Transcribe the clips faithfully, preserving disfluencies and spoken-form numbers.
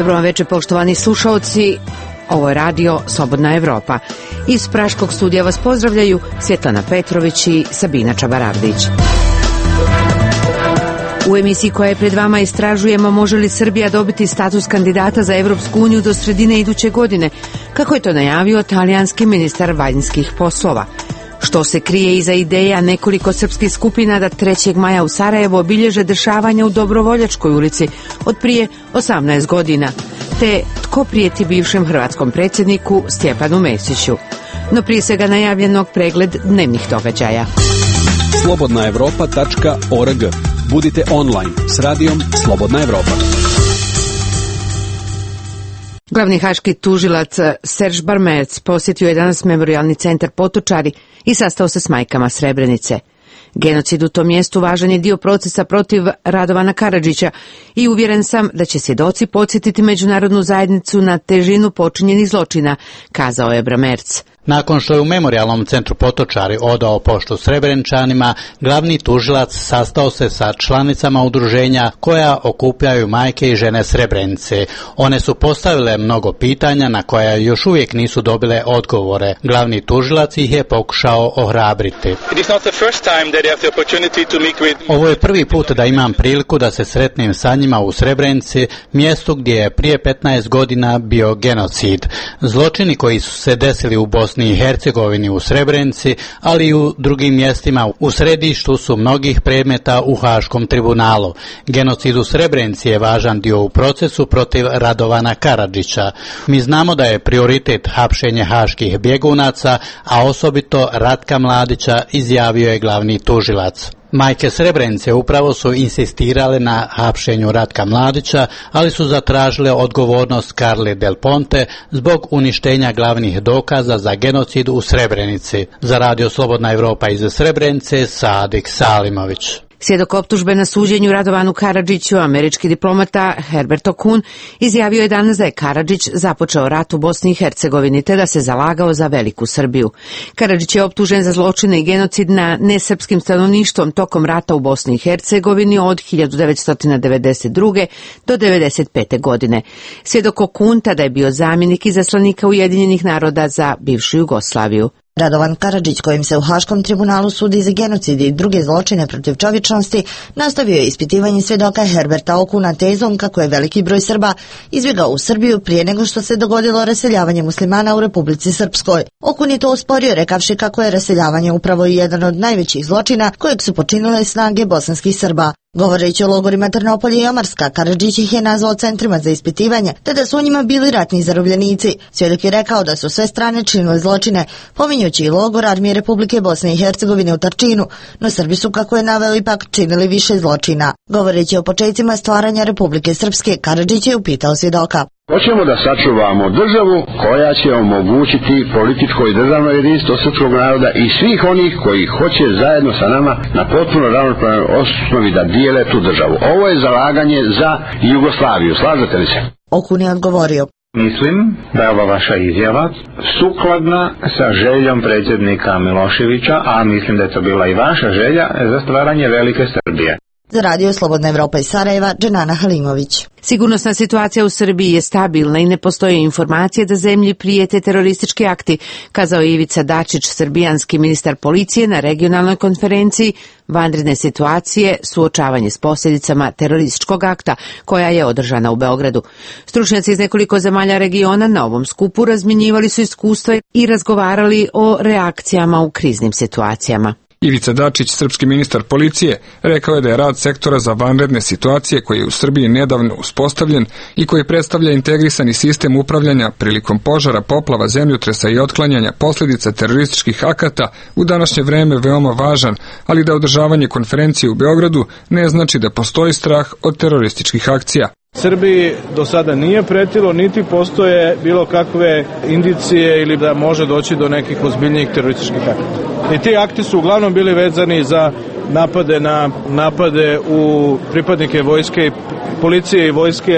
Dobro vam večer, poštovani slušaoci. Ovo je radio Slobodna Evropa. Iz Praškog studija vas pozdravljaju Svjetlana Petrović i Sabina Čabaravdić. U emisiji koja je pred vama istražujemo može li Srbija dobiti status kandidata za Evropsku uniju do sredine iduće godine, kako je to najavio talijanski ministar vanjskih poslova. Što se krije iza ideja nekoliko srpskih skupina da trećeg maja u Sarajevu obilježe dešavanja u Dobrovoljačkoj ulici od prije osamnaest godina, te tko prijeti bivšem hrvatskom predsjedniku Stjepanu Mesiću. No prije svega najavljenog pregled dnevnih događaja. slobodna evropa tačka org. Budite online s radijom Slobodna Evropa. Glavni haški tužilac Serž Barmerc posjetio je danas memorijalni centar Potočari i sastao se s majkama Srebrenice. Genocid u tom mjestu važan je dio procesa protiv Radovana Karadžića i uvjeren sam da će svjedoci podsjetiti međunarodnu zajednicu na težinu počinjenih zločina, kazao je Barmerc. Nakon što je u memorijalnom centru Potočari odao poštu Srebreničanima, glavni tužilac sastao se sa članicama udruženja koja okupljaju majke i žene Srebrenice. One su postavile mnogo pitanja na koja još uvijek nisu dobile odgovore. Glavni tužilac ih je pokušao ohrabriti. Ovo je prvi put da imam priliku da se sretnem sa njima u Srebrenici, mjestu gdje je prije petnaest godina bio genocid. Zločini koji su se desili u Bosni i Hercegovini u Srebrenici, ali i u drugim mjestima u središtu su mnogih predmeta u Haškom tribunalu. Genocid u Srebrenici je važan dio u procesu protiv Radovana Karadžića. Mi znamo da je prioritet hapšenje haških bjegunaca, a osobito Ratka Mladića, izjavio je glavni tužilac. Majke Srebrenice upravo su insistirale na hapšenju Ratka Mladića, ali su zatražile odgovornost Carle Del Ponte zbog uništenja glavnih dokaza za genocid u Srebrenici. Za radio Slobodna Evropa iz Srebrenice, Sadik Salimović. Svjedok optužbe na suđenju Radovanu Karadžiću, američki diplomata Herbert Okun, izjavio je danas da je Karadžić započeo rat u Bosni i Hercegovini te da se zalagao za veliku Srbiju. Karadžić je optužen za zločine i genocid na nesrpskim stanovništvom tokom rata u Bosni i Hercegovini od hiljadu devetsto devedeset druge. do devedeset pete. godine. Svjedok Okun tada je bio zamjenik izaslanika Ujedinjenih naroda za bivšu Jugoslaviju. Radovan Karadžić, kojim se u Haškom tribunalu sudi za genocid i druge zločine protiv čovječnosti, nastavio je ispitivanje svjedoka Herberta Okuna tezom kako je veliki broj Srba izbjegao u Srbiju prije nego što se dogodilo raseljavanje muslimana u Republici Srpskoj. Okun je to usporio rekavši kako je raseljavanje upravo i jedan od najvećih zločina kojeg su počinile snage bosanskih Srba. Govoreći o logorima Trnopolje i Omarska, Karadžić ih je nazvao centrima za ispitivanje, te da su u njima bili ratni zarobljenici. Svjedok je rekao da su sve strane činile zločine, pominjući i logor armije Republike Bosne i Hercegovine u Tarčinu, no Srbi su, kako je naveo, ipak činili više zločina. Govoreći o počecima stvaranja Republike Srpske, Karadžić je upitao svjedoka. Hoćemo da sačuvamo državu koja će omogućiti političko i državno jedinstvo srpskog naroda i svih onih koji hoće zajedno sa nama na potpuno ravnopravnoj osnovi da dijele tu državu. Ovo je zalaganje za Jugoslaviju. Slažete li se? Okun je odgovorio. Mislim da je ova vaša izjava sukladna sa željom predsjednika Miloševića, a mislim da je to bila i vaša želja za stvaranje velike Srbije. Za radio Slobodna Evropa iz Sarajeva, Dženana Halimović. Sigurnosna situacija u Srbiji je stabilna i ne postoje informacije da zemlji prijete teroristički akti, kazao je Ivica Dačić, srbijanski ministar policije, na regionalnoj konferenciji Vanredne situacije, suočavanje s posljedicama terorističkog akta, koja je održana u Beogradu. Stručnjaci iz nekoliko zemalja regiona na ovom skupu razmjenjivali su iskustva i razgovarali o reakcijama u kriznim situacijama. Ivica Dačić, srpski ministar policije, rekao je da je rad sektora za vanredne situacije koji je u Srbiji nedavno uspostavljen i koji predstavlja integrisani sistem upravljanja prilikom požara, poplava, zemljotresa i otklanjanja posljedica terorističkih akata u današnje vreme veoma važan, ali da održavanje konferencije u Beogradu ne znači da postoji strah od terorističkih akcija. Srbiji do sada nije pretilo, niti postoje bilo kakve indicije ili da može doći do nekih ozbiljnijih terorističkih akata. I ti akti su uglavnom bili vezani za napade na napade u pripadnike vojske, policije i vojske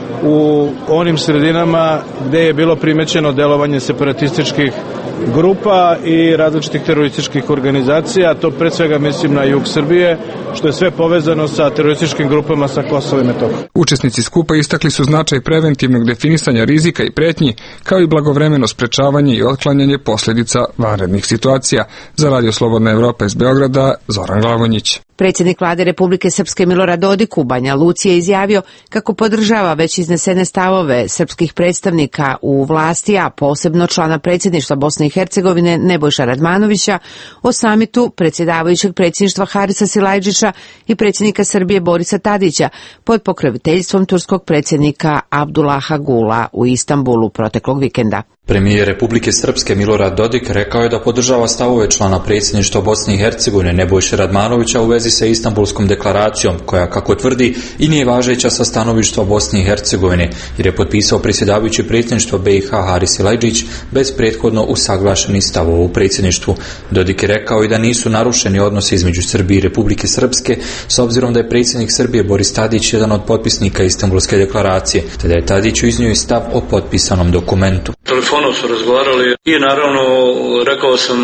u onim sredinama gde je bilo primećeno delovanje separatističkih grupa i različitih terorističkih organizacija, to pre svega mislim na jug Srbije, što je sve povezano sa terorističkim grupama sa Kosova i Metohije. Učesnici skupa istakli su značaj preventivnog definisanja rizika i pretnji, kao i blagovremeno sprečavanje i otklanjanje posljedica vanrednih situacija. Za Radio Slobodna Evropa iz Beograda, Zoran Glavonjić. Predsjednik vlade Republike Srpske Milorad Dodik u Banja Luci je izjavio kako podržava već iznesene stavove srpskih predstavnika u vlasti, a posebno člana predsjedništva Bosne i Hercegovine Nebojša Radmanovića o samitu predsjedavajućeg predsjedništva Harisa Silajdžića i predsjednika Srbije Borisa Tadića pod pokroviteljstvom turskog predsjednika Abdullaha Gula u Istanbulu proteklog vikenda. Premijer Republike Srpske Milorad Dodik rekao je da podržava stavove člana predsjedništva Bosne i Hercegovine Nebojše Radmanovića u vezi sa Istanbulskom deklaracijom, koja, kako tvrdi, i nije važeća sa stanovištva Bosne i Hercegovine, jer je potpisao predsjedavajući predsjedništva B i H Haris Silajdžić bez prethodno usaglašenih stavova u predsjedništvu. Dodik je rekao i da nisu narušeni odnosi između Srbije i Republike Srpske, s obzirom da je predsjednik Srbije Boris Tadić jedan od potpisnika Istanbulske deklaracije, te da je Tadić iznio i stav o potpisanom dokumentu. Telefonom su razgovarali i naravno rekao sam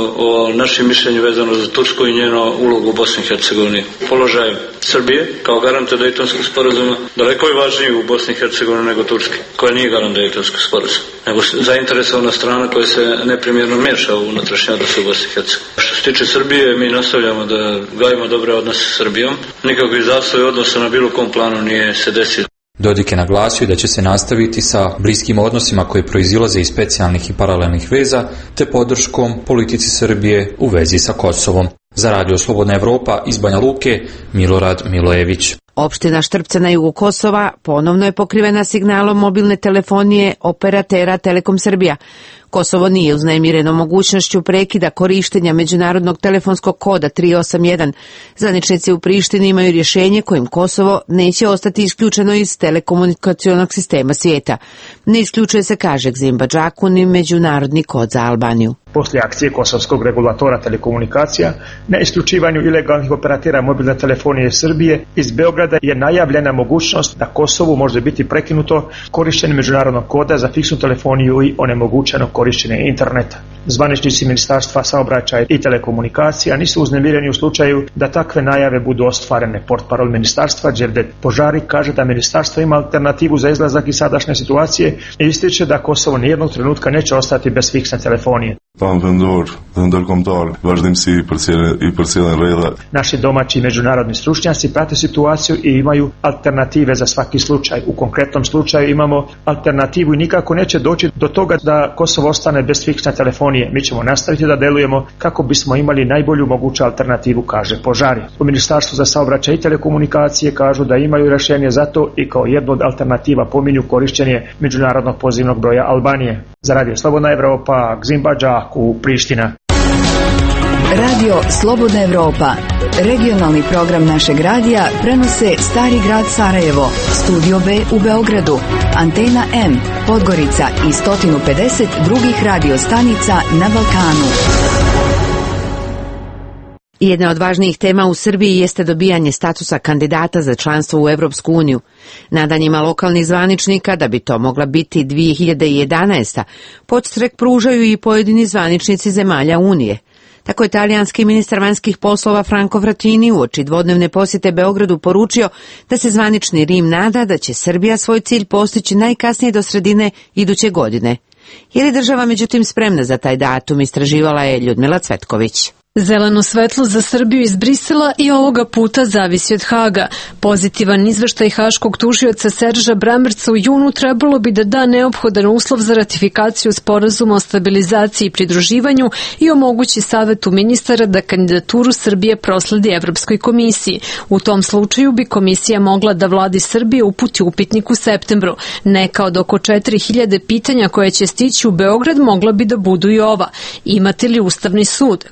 o našem mišljenju vezano za Tursku i njeno ulogu u Bosni i Hercegovini. Položaj Srbije kao garanta Dejtonskog sporazuma daleko je važniji u Bosni i Hercegovini nego Turske, koja nije garant Dejtonskog sporazuma, nego zainteresovana strana koja se neprimjerno miješa u unutrašnje odnose u Bosni i Hercegovini. Što se tiče Srbije, mi nastavljamo da gajimo dobre odnose s Srbijom. Nikakvi zastoji odnosa na bilo kom planu nije se desilo. Dodik je naglasio da će se nastaviti sa bliskim odnosima koji proizilaze iz specijalnih i paralelnih veza, te podrškom politici Srbije u vezi sa Kosovom. Za Radio Slobodna Evropa iz Banja Luke, Milorad Milojević. Opština Štrpce na jugu Kosova ponovno je pokrivena signalom mobilne telefonije operatera Telekom Srbija. Kosovo nije uznemireno mogućnošću prekida korištenja međunarodnog telefonskog koda tri osam jedan. Zvaničnici u Prištini imaju rješenje kojim Kosovo neće ostati isključeno iz telekomunikacionog sistema svijeta. Ne isključuje se, kaže Gzimba Džaku, ni međunarodni kod za Albaniju. Poslije akcije kosovskog regulatora telekomunikacija na isključivanju ilegalnih operatera mobilne telefonije Srbije iz Beograda je najavljena mogućnost da Kosovu može biti prekinuto korištenje međunarodnog koda za fiksnu telefoniju i onemogućeno korištenje interneta. Zvaničnici Ministarstva saobraćaja i telekomunikacija nisu uznemireni u slučaju da takve najave budu ostvarene. Portparol ministarstva Đevdet Požari kaže da ministarstvo ima alternativu za izlazak iz sadašnje situacije i ističe da Kosovo nijednog trenutka neće ostati bez fiksne telefonije. Naši domaći i međunarodni stručnjaci prate situaciju i imaju alternative za svaki slučaj. U konkretnom slučaju imamo alternativu i nikako neće doći do toga da Kosovo ostane bez fiksne telefonije. Mi ćemo nastaviti da delujemo kako bismo imali najbolju moguću alternativu, kaže Požari. U Ministarstvu za saobraćaj i telekomunikacije kažu da imaju rješenje za to i kao jednu od alternativa pominju korištenje međunarodnog pozivnog broja Albanije. Za Radio Slobodna Evropa, Gzimba Džaku, Priština. Radio Slobodna Evropa, regionalni program našeg radija, prenose Stari grad Sarajevo, Studio B u Beogradu, Antena M, Podgorica i sto pedeset drugih radio stanica na Balkanu. Jedna od važnijih tema u Srbiji jeste dobijanje statusa kandidata za članstvo u Evropsku uniju. Nadanjima lokalnih zvaničnika da bi to mogla biti dvije hiljade jedanaesta. podstrek pružaju i pojedini zvaničnici zemalja Unije. Tako je talijanski ministar vanjskih poslova Franco Frattini uoči dvodnevne posjete Beogradu poručio da se zvanični Rim nada da će Srbija svoj cilj postići najkasnije do sredine iduće godine. Je li država međutim spremna za taj datum, istraživala je Ljudmila Cvetković. Zeleno svetlo za Srbiju iz Brisela i ovoga puta zavisi od Haga. Pozitivan izveštaj haškog tužioca Serža Brammerca u junu trebalo bi da da neophodan uslov za ratifikaciju sporazuma o stabilizaciji i pridruživanju i omogući Savetu ministara da kandidaturu Srbije prosledi Evropskoj komisiji. U tom slučaju bi komisija mogla da vladi Srbije uputi upitnik u septembru. Neka od oko četiri hiljade pitanja koje će stići u Beograd mogla bi da budu i ova. Imate li Ustavni sud? Kakvi su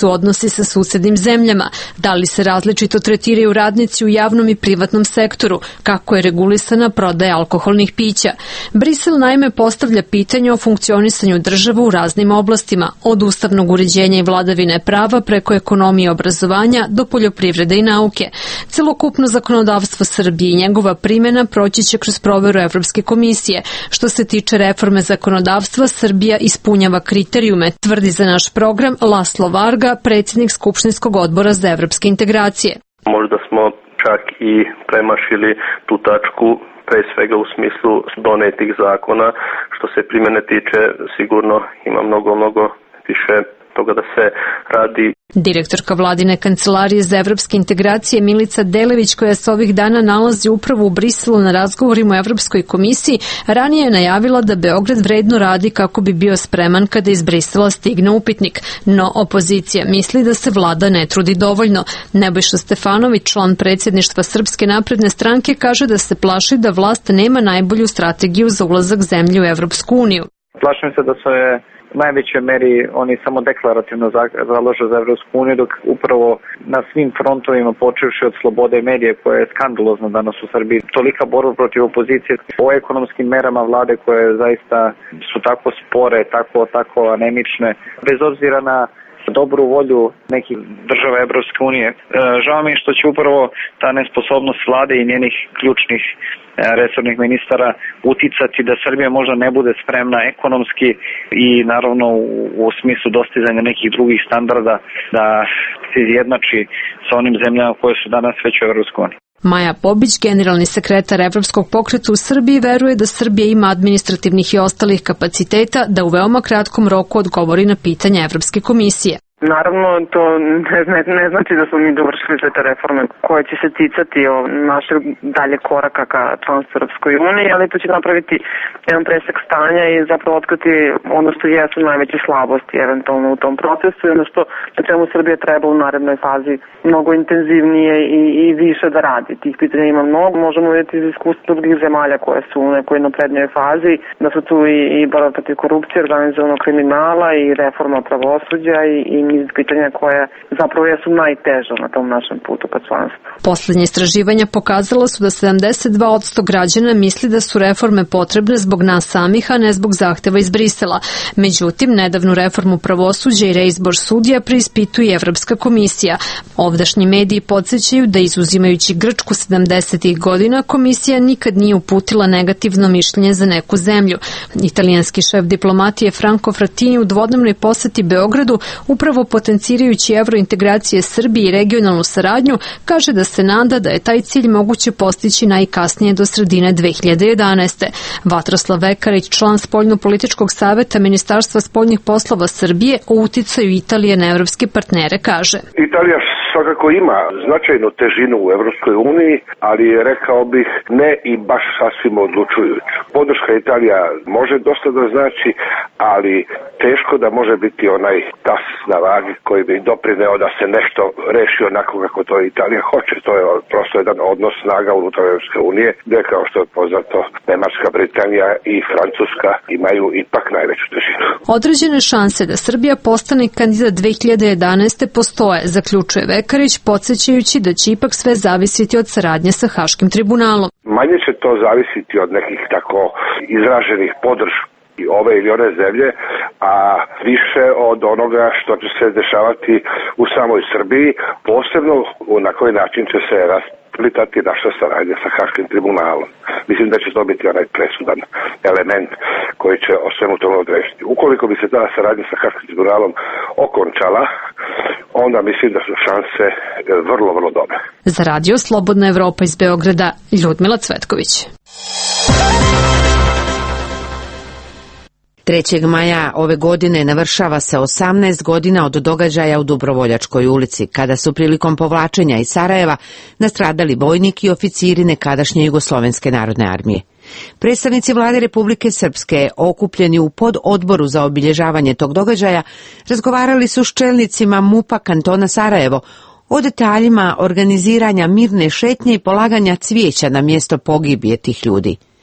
su odnosi sa susednim zemljama, da li se različito tretiraju radnici u javnom i privatnom sektoru, kako je regulisana prodaja alkoholnih pića. Brisel naime postavlja pitanje o funkcionisanju država u raznim oblastima, od ustavnog uređenja i vladavine prava preko ekonomije i obrazovanja do poljoprivrede i nauke. Celokupno zakonodavstvo Srbije i njegova primjena proći će kroz proveru Evropske komisije. Što se tiče reforme zakonodavstva, Srbija ispunjava kriterijume, tvrdi za naš program Laslo Varga, predsjednik Skupštinskog odbora za evropske integracije. Možda smo čak i premašili tu tačku, pre svega u smislu donetih zakona. Što se primjene tiče, sigurno ima mnogo, mnogo više toga da se radi. Direktorka vladine kancelarije za evropske integracije Milica Delević, koja se ovih dana nalazi upravo u Briselu na razgovorima u Evropskoj komisiji, ranije je najavila da Beograd vredno radi kako bi bio spreman kada iz Brisela stigne upitnik. No opozicija misli da se vlada ne trudi dovoljno. Nebojša Stefanović, član predsjedništva Srpske napredne stranke, kaže da se plaši da vlast nema najbolju strategiju za ulazak zemlje u Evropsku uniju. Plašim se da se u najvećoj meri oni samo deklarativno zalažu za Evropsku uniju, dok upravo na svim frontovima, počevši od slobode medije, koja je skandalozna danas u Srbiji, tolika borba protiv opozicije, o ekonomskim merama vlade koje zaista su tako spore, tako, tako anemične, bez obzira na dobru volju nekih država Evropske unije. Žao mi je što će upravo ta nesposobnost vlade i njenih ključnih resornih ministara uticati da Srbija možda ne bude spremna ekonomski i naravno u, u smislu dostizanja nekih drugih standarda da se izjednači sa onim zemljama koje su danas već u Evropskoj uniji. Maja Bobić, generalni sekretar Evropskog pokreta u Srbiji, veruje da Srbija ima administrativnih i ostalih kapaciteta da u veoma kratkom roku odgovori na pitanja Evropske komisije. Naravno, to ne, ne, ne znači da smo mi dovršili sve te reforme koje će se ticati o našeg dalje koraka ka članstvu Europskoj uniji, ali to će napraviti jedan presek stanja i zapravo otkriti ono što jesu najveće slabosti eventualno u tom procesu i ono što na čemu Srbija treba u narednoj fazi mnogo intenzivnije i, i više da radi. Tih pitanja ima mnogo, možemo vidjeti iz iskustva drugih zemalja koje su u nekoj naprednijoj fazi, da su tu i, i borba protiv korupcije, organizovanog kriminala i reforma pravosuđa i, i iz pitanja koje zapravo jesu najteža na tom našem putu ka članstvu. Poslednje istraživanja pokazala su da sedamdeset dva posto građana misli da su reforme potrebne zbog nas samih, a ne zbog zahteva iz Brisela. Međutim, nedavnu reformu pravosuđa i reizbor sudija preispituje Evropska komisija. Ovdašnji mediji podsjećaju da, izuzimajući Grčku sedamdesetih godina, komisija nikad nije uputila negativno mišljenje za neku zemlju. Italijanski šef diplomatije Franco Frattini u dvodnevnoj poseti Beogradu, upravo potencirajući evrointegracije Srbije i regionalnu saradnju, kaže da se nada da je taj cilj moguće postići najkasnije do sredine dve hiljade jedanaeste. Vatroslav Vekarić, član spoljno-političkog saveta Ministarstva spoljnih poslova Srbije, o uticaju Italije na evropske partnere kaže: Italija svakako ima značajnu težinu u Evropskoj uniji, ali rekao bih ne i baš sasvim odlučujuću. Podrška Italija može dosta da znači, ali teško da može biti onaj tas na vagi koji bi doprineo da se nešto reši onako kako to Italija hoće. To je prosto jedan odnos snaga unutar Evropske unije, gde kao što je poznato Nemačka, Britanija i Francuska imaju ipak najveću težinu. Određene šanse da Srbija postane kandidat dve hiljade jedanaeste postoje, zaključuje Vekarić, podsjećajući da će ipak sve zavisiti od saradnje sa Haškim tribunalom. Manje će to zavisiti od nekih tako izraženih podrška i ove ili one zemlje, a više od onoga što će se dešavati u samoj Srbiji, posebno na koji način će se rasplitati naša saradnja sa Haškim tribunalom. Mislim da će to biti onaj presudan element koji će o svemu tome odrešiti. Ukoliko bi se ta saradnja sa Haškim tribunalom okončala, onda mislim da su šanse vrlo, vrlo dobre. Za radio Slobodna Evropa iz Beograda, Ljudmila Cvetković. trećeg maja ove godine navršava se osamnaest godina od događaja u Dobrovoljačkoj ulici, kada su prilikom povlačenja iz Sarajeva nastradali vojnik i oficiri nekadašnje Jugoslovenske narodne armije. Predstavnici vlade Republike Srpske, okupljeni u pododboru za obilježavanje tog događaja, razgovarali su s čelnicima MUP-a kantona Sarajevo o detaljima organiziranja mirne šetnje i polaganja cvijeća na mjesto pogibije tih ljudi.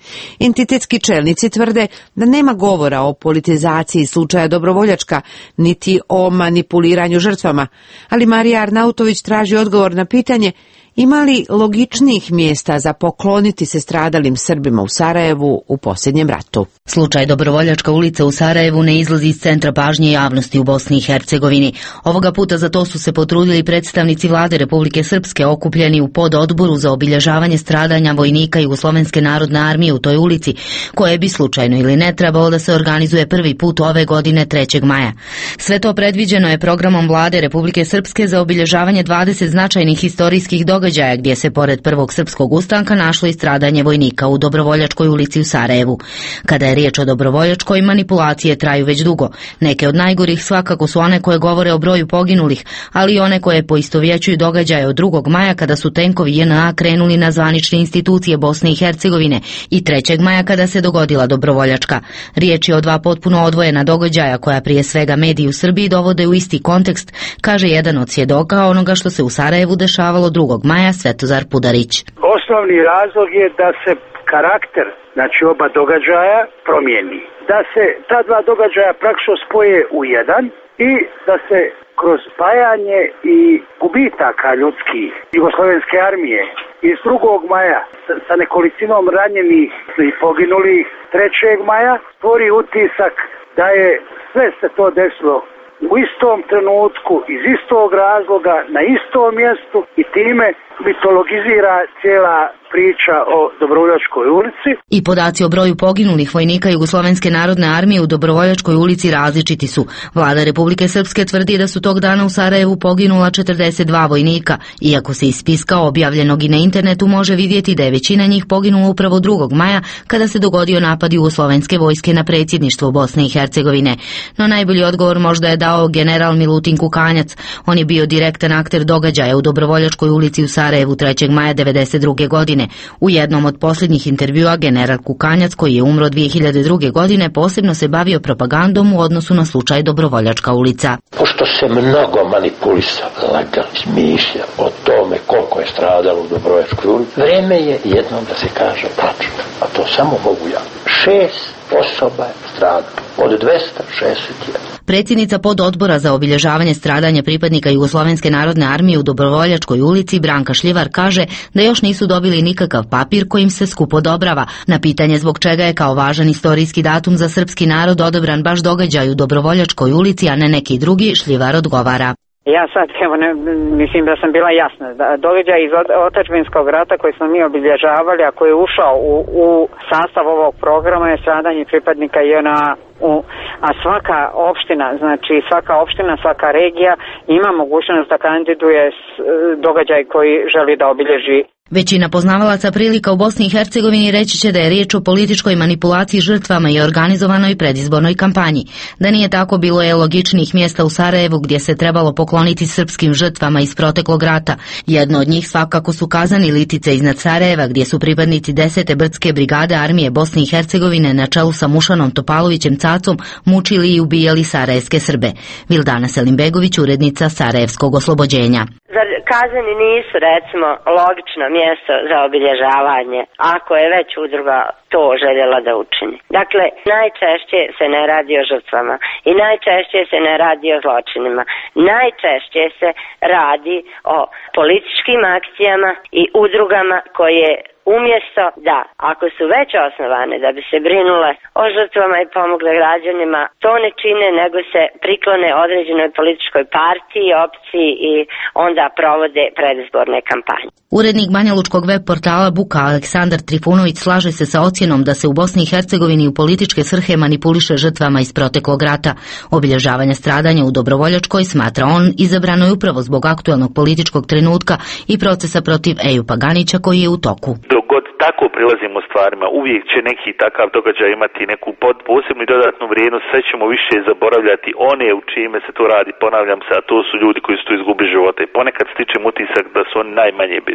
Entitetski čelnici tvrde da nema govora o politizaciji slučaja Dobrovoljačka, niti o manipuliranju žrtvama, ali Marija Arnautović traži odgovor na pitanje ima li logičnijih mjesta za pokloniti se stradalim Srbima u Sarajevu u posljednjem ratu. Slučaj Dobrovoljačka ulica u Sarajevu ne izlazi iz centra pažnje javnosti u Bosni i Hercegovini. Ovoga puta za to su se potrudili predstavnici vlade Republike Srpske okupljeni u pododboru za obilježavanje stradanja vojnika Jugoslovenske narodne armije u toj ulici, koje bi slučajno ili ne trebalo da se organizuje prvi put ove godine trećeg maja. Sve to predviđeno je programom vlade Republike Srpske za obilježavanje dvadeset značajnih historijskih događaja gdje se pored prvog srpskog ustanka našlo i stradanje vojnika u Dobrovoljačkoj ulici u Sarajevu. Kada je riječ o Dobrovoljačkoj, manipulacije traju već dugo. Neke od najgorih svakako su one koje govore o broju poginulih, ali i one koje poistovjećuju događaje od drugog maja kada su tenkovi J N A krenuli na zvanične institucije Bosne i Hercegovine i trećeg maja kada se dogodila Dobrovoljačka. Riječ je o dva potpuno odvojena događaja koja prije svega mediji u Srbiji dovode u isti kontekst, kaže jedan od svjedoka onoga što se u Sarajevu dešavalo drugog maja, Svetozar Pudarić. Osnovni razlog je da se karakter, znači oba događaja, promijeni. Da se ta dva događaja praktično spoje u jedan i da se kroz spajanje i gubitaka ljudskih Jugoslovenske armije iz drugog maja sa nekolicinom ranjenih i poginulih trećeg maja stvori utisak da je sve se to desilo u istom trenutku, iz istog razloga, na istom mjestu i time mitologizira cijela priča o Dobrovoljačkoj ulici. I podaci o broju poginulih vojnika Jugoslovenske narodne armije u Dobrovoljačkoj ulici različiti su. Vlada Republike Srpske tvrdi da su tog dana u Sarajevu poginula četrdeset dva vojnika, iako se iz spiska objavljenog i na internetu može vidjeti da je većina njih poginula upravo drugog maja kada se dogodio napad Jugoslovenske vojske na predsjedništvo Bosne i Hercegovine. No najbolji odgovor možda je dao general Milutin Kukanjac. On je bio direktan akter događaja u Dobrovoljačkoj ulici u Sarajevu trećeg maja devedeset druge godine. U jednom od posljednjih intervjua general Kukanjac, koji je umro dvije hiljade druge. godine, posebno se bavio propagandom u odnosu na slučaj Dobrovoljačka ulica. Pošto se mnogo manipulisao, lagali, smišlja o tome koliko je stradalo u Dobrovoljačkoj ulici, vreme je jednom da se kaže tačno, a to samo mogu ja. Šest osoba je stradalo od dvesta šezdeset jedan. Predsjednica pododbora za obilježavanje stradanja pripadnika Jugoslovenske narodne armije u Dobrovoljačkoj ulici Branka Šljivar kaže da još nisu dobili nikakav papir kojim se skup odobrava. Na pitanje zbog čega je kao važan istorijski datum za srpski narod odobran baš događaj u Dobrovoljačkoj ulici, a ne neki drugi, Šljivar odgovara. Ja sad, evo, ne, mislim da sam bila jasna. Da, događaj iz otadžbinskog rata koji smo mi obilježavali, a koji je ušao u, u sastav ovog programa je stradanje pripadnika J N A. U, a svaka opština, znači svaka opština, svaka regija ima mogućnost da kandiduje događaj koji želi da obilježi. Većina poznavalaca prilika u Bosni i Hercegovini reći će da je riječ o političkoj manipulaciji žrtvama i organizovanoj predizbornoj kampanji. Da nije tako, bilo je logičnih mjesta u Sarajevu gdje se trebalo pokloniti srpskim žrtvama iz proteklog rata. Jedno od njih svakako su Kazani Litice iznad Sarajeva, gdje su pripadnici desete brdske brigade armije Bosne i Hercegovine na čelu sa Mušanom Topalovićem Cacom mučili i ubijali sarajevske Srbe. Vildana Selimbegović, urednica Sarajevskog oslobođenja. Zar Kazani nisu, recimo, logično mjesto za obilježavanje, ako je već udruga to željela da učini? Dakle, najčešće se ne radi o žrtvama i najčešće se ne radi o zločinima. Najčešće se radi o političkim akcijama i udrugama koje umjesto da, ako su već osnovane da bi se brinule o žrtvama i pomogle građanima, to ne čine, nego se priklone određenoj političkoj partiji, opciji i onda provode predizborne kampanje. Urednik banjalučkog web portala Buka Aleksandar Trifunović slaže se sa ocjenom da se u Bosni i Hercegovini u političke svrhe manipuliše žrtvama iz proteklog rata. Obilježavanje stradanja u Dobrovoljačkoj, smatra on, izabrano je upravo zbog aktualnog političkog trenutka i procesa protiv Ejupa Ganića koji je u toku. God tako prilazimo stvarima, uvijek će neki takav događaj imati neku posebnu i dodatnu vrijednost, sve ćemo više zaboravljati one u čime se to radi, ponavljam se, a to su ljudi koji su tu izgubili života i ponekad stičem utisak da su oni najmanje bitni.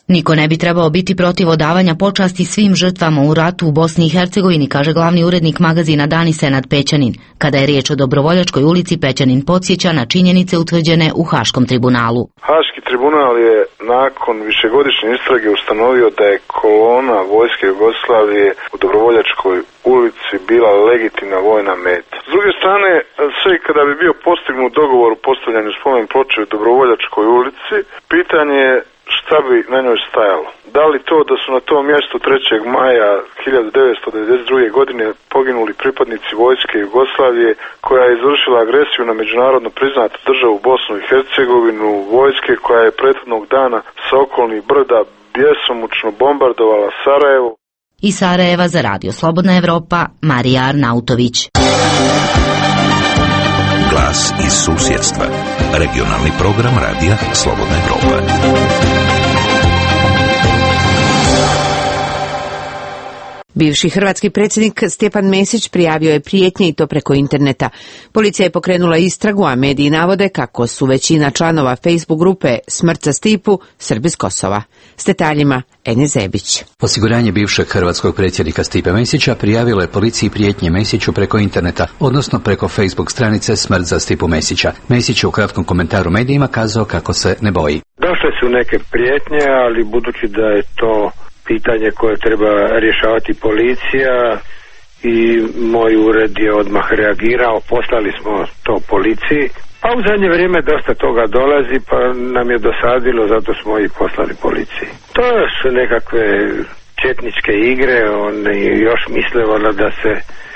Niko ne bi trebao biti protiv odavanja počasti svim žrtvama u ratu u Bosni i Hercegovini, kaže glavni urednik magazina Dani Senad Pećanin. Kada je riječ o Dobrovoljačkoj ulici, Pećanin podsjeća na činjenice utvrđene u Haškom tribunalu. Haški tribunal je nakon višegodišnje istrage ustanovio da je kolona vojske Jugoslavije u Dobrovoljačkoj ulici bila legitimna vojna meta. S druge strane, sve kada bi bio postignut dogovor u postavljanju spomen ploče u Dobrovoljačkoj ulici, pitanje je šta bi na njoj stajalo. Da li to da su na tom mjestu trećeg maja hiljadu devetsto devedeset druge. godine poginuli pripadnici vojske Jugoslavije koja je izvršila agresiju na međunarodno priznatu državu Bosnu i Hercegovinu, vojske koja je prethodnog dana sa okolnih brda bjesomučno bombardovala Sarajevo. Iz Sarajeva za Radio Slobodna Evropa, Marija Arnautović. Glas iz susjedstva. Regionalni program Radija Slobodna Evropa. Bivši hrvatski predsjednik Stjepan Mesić prijavio je prijetnje i to preko interneta. Policija je pokrenula istragu, a mediji navode kako su većina članova Facebook grupe Smrt za Stipu Srbi s Kosova. S detaljima Ene Zebić. Osiguranje bivšeg hrvatskog predsjednika Stipe Mesića prijavilo je policiji prijetnje Mesiću preko interneta, odnosno preko Facebook stranice Smrt za Stipu Mesića. Mesić je u kratkom komentaru medijima kazao kako se ne boji. Došle su neke prijetnje, ali budući da je to pitanje koje treba rješavati policija i moj ured je odmah reagirao, poslali smo to policiji. Pa u zadnje vrijeme dosta toga dolazi, pa nam je dosadilo, zato smo i poslali policiji. To su nekakve četničke igre, oni još misle da se,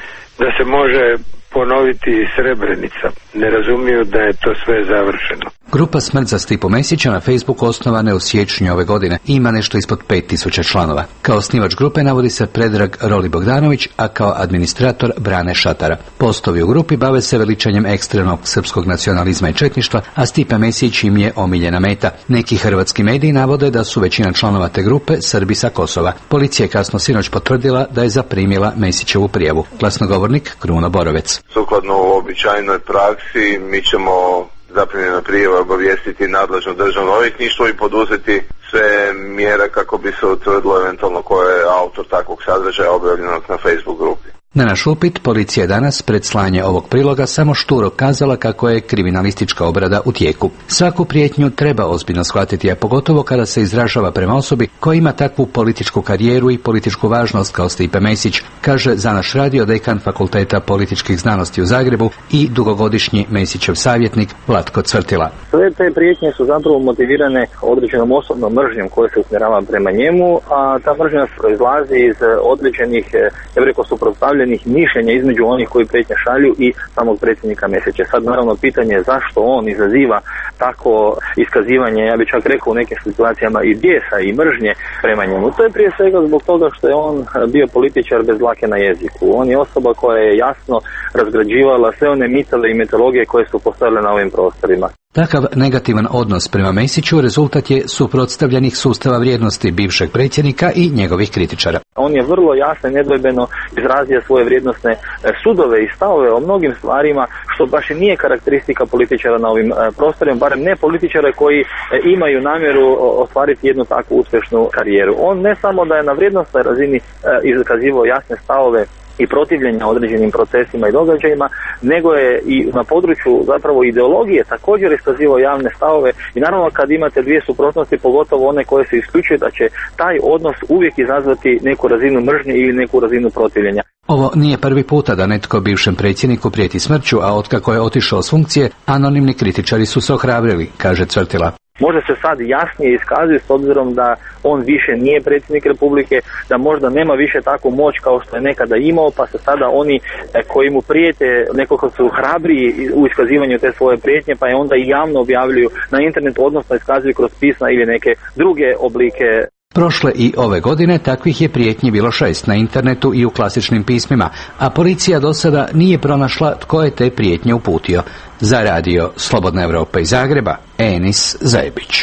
da se može ponoviti Srebrenica. Ne razumiju da je to sve završeno. Grupa Smrt za Stipu Mesića na Facebooku osnovana je u siječnju ove godine i ima nešto ispod pet tisuća članova. Kao osnivač grupe navodi se Predrag Roli Bogdanović, a kao administrator Brane Šatara. Postovi u grupi bave se veličanjem ekstremnog srpskog nacionalizma i četništva, a Stipe Mesić im je omiljena meta. Neki hrvatski mediji navode da su većina članova te grupe Srbi sa Kosova. Policija je kasno sinoć potvrdila da je zaprimila Mesićevu prijavu. Glasnogovornik Kruno Borovec. Sukladno uobičajenoj praksi mi ćemo zaprimljena prijava obavijestiti nadležno državno odvjetništvo i poduzeti sve mjere kako bi se utvrdilo eventualno ko je autor takvog sadržaja objavljenog na Facebook grupi. Na naš upit, policija je danas pred slanje ovog priloga samo šturo kazala kako je kriminalistička obrada u tijeku. Svaku prijetnju treba ozbiljno shvatiti, a pogotovo kada se izražava prema osobi koja ima takvu političku karijeru i političku važnost kao Stipe Mesić, kaže za naš radio dekan Fakulteta političkih znanosti u Zagrebu i dugogodišnji Mesićev savjetnik Vlatko Cvrtila. Sve te prijetnje su zapravo motivirane određenom osobnom mržnjom koja se usmjerava prema njemu, a ta mržnja proizlazi iz određenih, ja bih rekao, suprotstavljenih mišljenja između onih koji prijetnje šalju i samog predsjednika Mesića. Sad naravno pitanje je zašto on izaziva tako iskazivanje, ja bih čak rekao u nekim situacijama i bijesa i mržnje prema njemu. To je prije svega zbog toga što je on bio političar bez dlake na jeziku. On je osoba koja je jasno razgrađivala sve one mitove i mitologije koje su postavile na ovim prostorima. Takav negativan odnos prema Mesiću rezultat je suprotstavljenih sustava vrijednosti bivšeg predsjednika i njegovih kritičara. On je vrlo jasno i nedvojbeno izrazio svoje vrijednosne sudove i stavove o mnogim stvarima, što baš i nije karakteristika političara na ovim prostorima, barem ne političara koji imaju namjeru ostvariti jednu takvu uspješnu karijeru. On ne samo da je na vrijednostnoj razini iskazivao jasne stavove i protivljenja određenim procesima i događajima, nego je i na području zapravo ideologije također iskazivao javne stavove i naravno kad imate dvije suprotnosti, pogotovo one koje se isključuju, da će taj odnos uvijek izazvati neku razinu mržnje ili neku razinu protivljenja. Ovo nije prvi puta da netko bivšem predsjedniku prijeti smrću, a otkako je otišao s funkcije, anonimni kritičari su se ohrabrili, kaže Cvrtila. Možda se sad jasnije iskazuje s obzirom da on više nije predsjednik Republike, da možda nema više takvu moć kao što je nekada imao, pa se sada oni koji mu prijete nekako su hrabriji u iskazivanju te svoje prijetnje, pa je onda i javno objavljuju na internetu, odnosno iskazuju kroz pisma ili neke druge oblike. Prošle i ove godine takvih je prijetnji bilo šest na internetu i u klasičnim pismima, a policija do sada nije pronašla tko je te prijetnje uputio. Za radio Slobodna Evropa iz Zagreba, Enis Zajebić.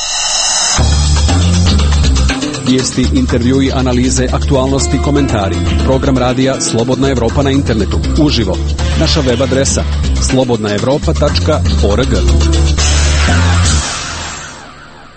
Vijesti, intervjui, analize, aktualnosti, komentari. Program radija Slobodna Evropa na internetu. Uživo. Naša web adresa slobodna evropa tačka org.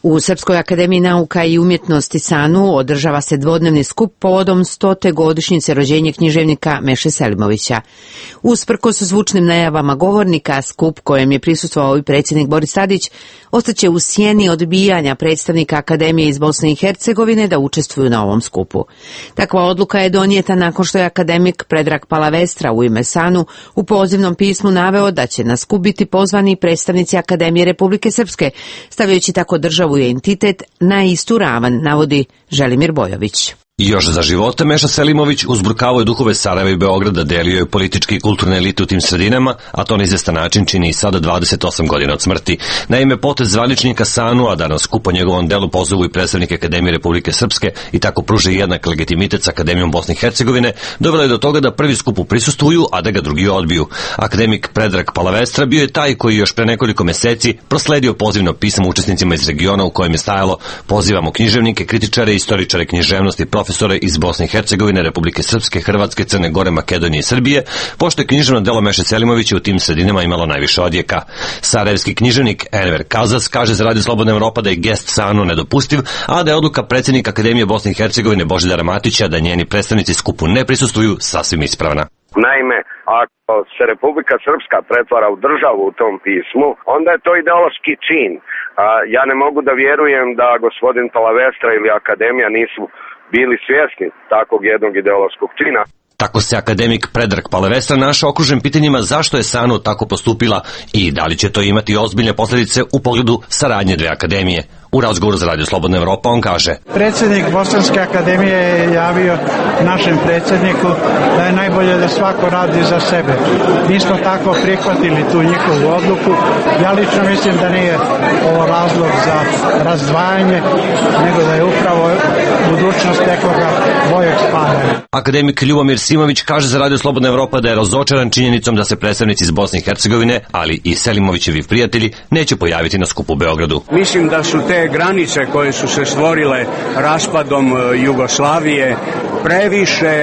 U Srpskoj akademiji nauka i umjetnosti SANU održava se dvodnevni skup povodom stote godišnjice rođenja književnika Meše Selimovića. Usprkos zvučnim najavama govornika, skup kojem je prisustvovao i predsjednik Boris Tadić ostaće u sjeni odbijanja predstavnika Akademije iz Bosne i Hercegovine da učestvuju na ovom skupu. Takva odluka je donijeta nakon što je akademik Predrag Palavestra u ime SANU u pozivnom pismu naveo da će na skup biti pozvani predstavnici Akademije Republike Srpske, stavljajući tako državu i entitet na istu ravan, navodi Želimir Bojović. Još za života Meša Selimović uzburkavao je duhove Sarajeva i Beograda, delio je političke i kulturne elite u tim sredinama, a to na izvestan način čini i sada dvadeset osam godina od smrti. Naime, potez zvaničnika SANU, a da na skup po njegovom delu pozovu i predstavnike Akademije Republike Srpske i tako pruže jednak legitimitet sa Akademijom Bosne i Hercegovine, dovelo je do toga da prvi skupu prisustvuju, a da ga drugi odbiju. Akademik Predrag Palavestra bio je taj koji još pre nekoliko meseci prosledio pozivno pismo učesnicima iz regiona u kojem je stajalo: pozivamo književnike, kritičare, istoričare književnosti, profesore iz Bosne i Hercegovine, Republike Srpske, Hrvatske, Crne Gore, Makedonije i Srbije, pošto je književno delo Meše Selimovića u tim sredinama imalo najviše odjeka. Sarajevski književnik Enver Kazas kaže za Radio Slobodna Evropa da je gest SANU nedopustiv, a da je odluka predsjednika Akademije Bosne i Hercegovine Božidara Matića da njeni predstavnici skupu ne prisustvuju sasvim ispravna. Naime, ako se Republika Srpska pretvara u državu u tom pismu, onda je to ideološki čin. A, ja ne mogu da vjerujem da gospodin Palavestra ili Akademija nisu bili svjesni takvog jednog ideološkog čina. Tako se akademik Predrag Palavestra našao okružen pitanjima zašto je SANU tako postupila i da li će to imati ozbiljne posljedice u pogledu saradnje dve akademije. U razgovoru za Radio Slobodna Evropa on kaže: predsjednik Bosanske akademije je javio našem predsjedniku da je najbolje da svako radi za sebe. Mi smo tako prihvatili tu njihovu odluku. Ja lično mislim da nije ovo razlog za razdvajanje, nego da je upravo budućnost nekoga boljeg spajanja. Akademik Ljubomir Simović kaže za Radio Slobodna Evropa da je razočaran činjenicom da se predstavnici iz Bosne i Hercegovine, ali i Selimovićevi prijatelji, neće pojaviti na skupu u Beogradu. Mislim da su te granice koje su se stvorile raspadom Jugoslavije previše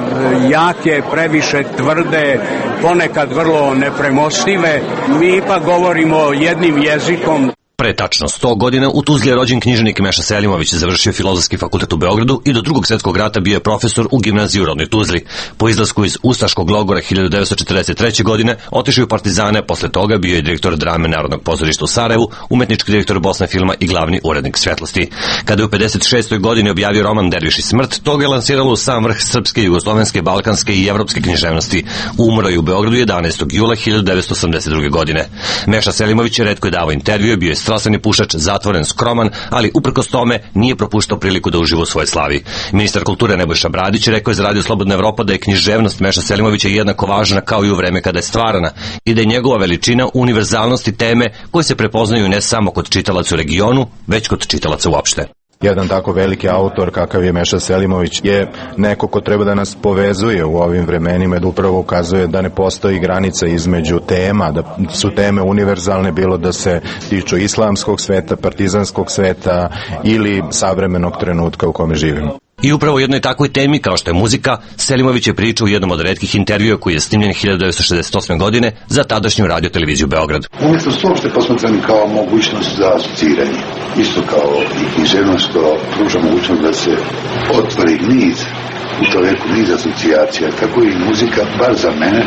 jake, previše tvrde, ponekad vrlo nepremostive. Mi ipak govorimo jednim jezikom. Pre tačno sto godina u Tuzli je rođen književnik Meša Selimović, završio Filozofski fakultet u Beogradu i do drugog svjetskog rata bio je profesor u gimnaziji u rodnoj Tuzli. Po izlasku iz ustaškog logora hiljadu devetsto četrdeset treće. godine otišao u partizane, posle toga bio je direktor drame Narodnog pozorišta u Sarajevu, umetnički direktor Bosna filma i glavni urednik Svjetlosti. Kada je u pedeset šestoj. godini objavio roman Derviš i smrt, toga je lansiralo u sam vrh srpske, jugoslovenske, balkanske i evropske književnosti. Umro je u Beogradu jedanaestog jula hiljadu devetsto osamdeset druge. godine. Meša Selimović je retko je davao intervjue, bio je strastveni pušač, zatvoren, skroman, ali uprkos tome nije propuštao priliku da uživa u svojoj slavi. Ministar kulture Nebojša Bradić rekao je za Radio Slobodna Evropa da je književnost Meša Selimovića jednako važna kao i u vreme kada je stvarana i da je njegova veličina univerzalnosti teme koje se prepoznaju ne samo kod čitalaca u regionu, već kod čitalaca uopšte. Jedan tako veliki autor kakav je Meša Selimović je neko ko treba da nas povezuje u ovim vremenima i da upravo ukazuje da ne postoji granica između tema, da su teme univerzalne, bilo da se tiču islamskog sveta, partizanskog sveta ili savremenog trenutka u kome živimo. I upravo u jednoj takvoj temi kao što je muzika, Selimović je pričao u jednom od retkih intervjua koji je snimljen hiljadu devetsto šezdeset osme. godine za tadašnju radio televiziju Beograd. Umjetnost uopšte posmatrani kao mogućnost za asociranje, isto kao i književnost koja pruža mogućnost da se otvori niz, u čovjeku niz asocijacija, tako i muzika, bar za mene,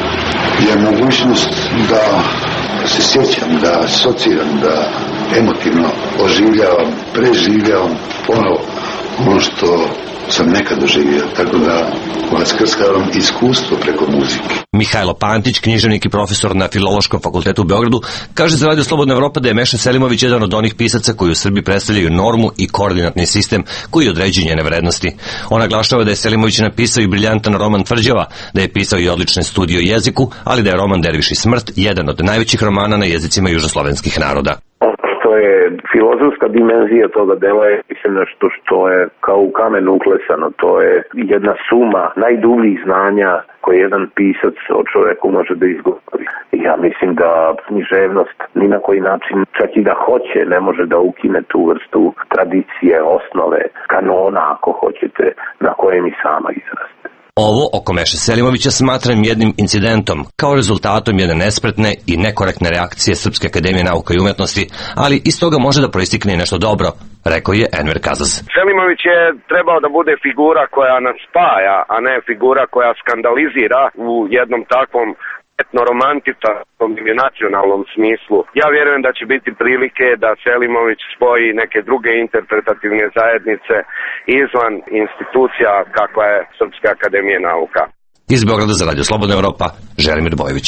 je mogućnost da se sjećam, da asociram, da emotivno oživljavam, preživljavam ponovo ono što sam nekad doživio, tako da vaskrskavam iskustvo preko muzike. Mihajlo Pantić, književnik i profesor na Filološkom fakultetu u Beogradu, kaže za Radio Slobodna Evropa da je Meša Selimović jedan od onih pisaca koji u Srbiji predstavljaju normu i koordinatni sistem koji određuje njene vrednosti. On naglašava da je Selimović napisao i briljantan roman Tvrđava, da je pisao i odlične studije o jeziku, ali da je roman Derviš i smrt jedan od najvećih romana na jezicima južnoslovenskih naroda. To je filozofska dimenzija toga dela je mislim nešto što je kao u kamenu uklesano. To je jedna suma najdubljih znanja koje jedan pisac o čovjeku može da izgovori. Ja mislim da književnost ni na koji način, čak i da hoće, ne može da ukine tu vrstu tradicije, osnove, kanona, ako hoćete, na koje mi sama izraste. Ovo oko Meše Selimovića smatram jednim incidentom, kao rezultatom jedne nespretne i nekorektne reakcije Srpske akademije nauka i umetnosti, ali iz toga može da proistikne nešto dobro, rekao je Enver Kazaz. Selimović je trebao da bude figura koja nas spaja, a ne figura koja skandalizira u jednom takvom etnoromantičnom i nacionalnom smislu. Ja vjerujem da će biti prilike da Selimović spoji neke druge interpretativne zajednice izvan institucija kakva je Srpska akademija nauka. Iz Beograda za Radio Slobodna Evropa, Želimir Bojović.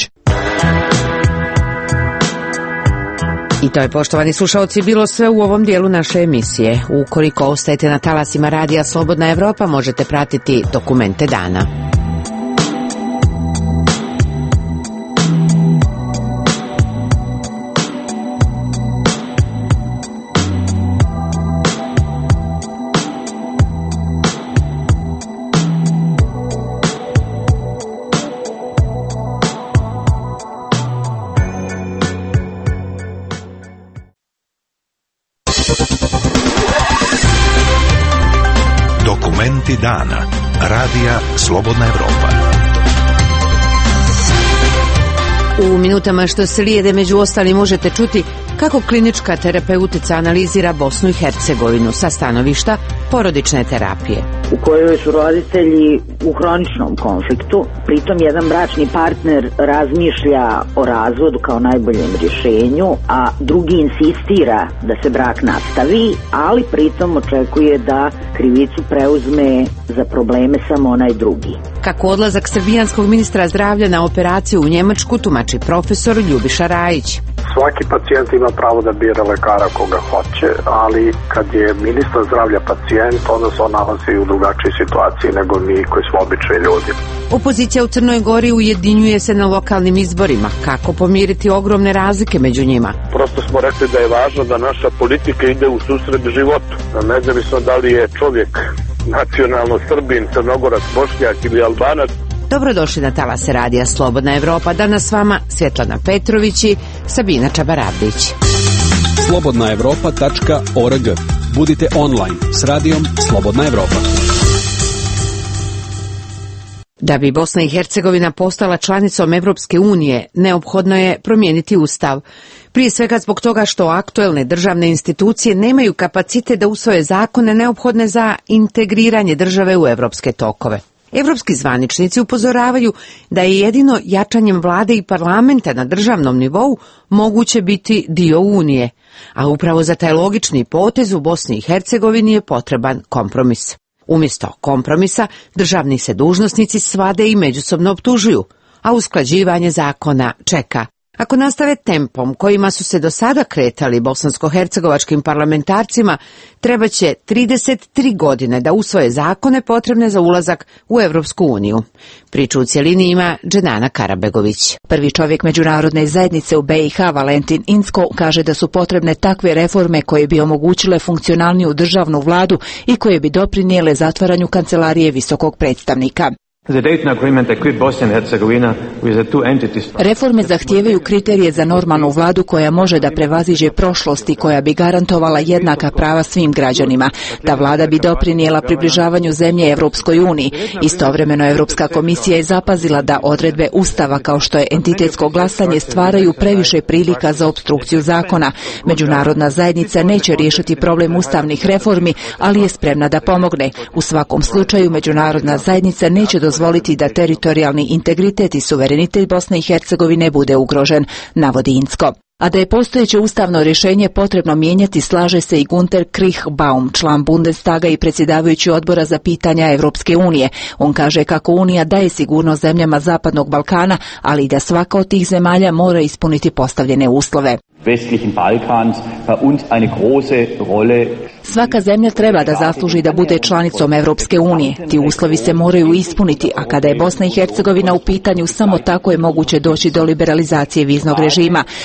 I to je, poštovani slušaoci, bilo sve u ovom dijelu naše emisije. Ukoliko ostajete na talasima Radija Slobodna Evropa, možete pratiti dokumente dana. Dokumenti dana. Radija Slobodna Evropa. U minutama što slijede, među ostalim, možete čuti kako klinička terapeutica analizira Bosnu i Hercegovinu sa stanovišta porodične terapije. U kojoj su roditelji u hroničnom konfliktu, pritom jedan bračni partner razmišlja o razvodu kao najboljem rješenju, a drugi insistira da se brak nastavi, ali pritom očekuje da krivicu preuzme za probleme samo onaj drugi. Kako odlazak srbijanskog ministra zdravlja na operaciju u Njemačku tumači profesor Ljubiša Rajić. Svaki pacijent ima pravo da bira lekara koga hoće, ali kad je ministar zdravlja pacijent, onda se on nalazi u drugačoj situaciji nego mi koji smo obični ljudi. Opozicija u Crnoj Gori ujedinjuje se na lokalnim izborima. Kako pomiriti ogromne razlike među njima? Prosto smo rekli da je važno da naša politika ide u susret životu. Nezavisno da li je čovjek nacionalno Srbin, Crnogorac, Bošnjak ili Albanac. Dobrodošli na talase Radija Slobodna Evropa. Danas s vama Svjetlana Petrović i Sabina Čabarabdić. slobodna evropa tačka org. Budite online s radijom Slobodna Evropa. Da bi Bosna i Hercegovina postala članicom Evropske unije, neophodno je promijeniti ustav. Prije svega zbog toga što aktuelne državne institucije nemaju kapacitet da usvoje zakone neophodne za integriranje države u evropske tokove. Evropski zvaničnici upozoravaju da je jedino jačanjem vlade i parlamenta na državnom nivou moguće biti dio Unije, a upravo za taj logični potez u Bosni i Hercegovini je potreban kompromis. Umjesto kompromisa, državni se dužnosnici svade i međusobno optužuju, a usklađivanje zakona čeka. Ako nastave tempom kojima su se do sada kretali bosansko-hercegovačkim parlamentarcima, treba će trideset tri godine da usvoje zakone potrebne za ulazak u Evropsku uniju. Priču u cjelini ima Dženana Karabegović. Prvi čovjek međunarodne zajednice u B i H, Valentin Inzko, kaže da su potrebne takve reforme koje bi omogućile funkcionalniju državnu vladu i koje bi doprinijele zatvaranju kancelarije visokog predstavnika. Reforme zahtijevaju kriterije za normalnu vladu koja može da prevaziđe prošlost i koja bi garantovala jednaka prava svim građanima. Ta vlada bi doprinijela približavanju zemlje Evropskoj uniji. Istovremeno Evropska komisija je zapazila da odredbe Ustava kao što je entitetsko glasanje stvaraju previše prilika za opstrukciju zakona. Međunarodna zajednica neće riješiti problem ustavnih reformi, ali je spremna da pomogne. U svakom slučaju međunarodna zajednica neće dozvoliti da teritorijalni integritet i suverenitet Bosne i Hercegovine bude ugrožen, navodi Inzko. A da je postojeće ustavno rješenje potrebno mijenjati, slaže se i Gunter Krichbaum, član Bundestaga i predsjedavajući odbora za pitanja Evropske unije. On kaže kako Unija daje sigurnost zemljama Zapadnog Balkana, ali i da svaka od tih zemalja mora ispuniti postavljene uslove. Svaka zemlja treba da zasluži da bude članicom Evropske unije. Ti uslovi se moraju ispuniti, a kada je Bosna i Hercegovina u pitanju, samo tako je moguće doći do liberalizacije viznog režima. Mladi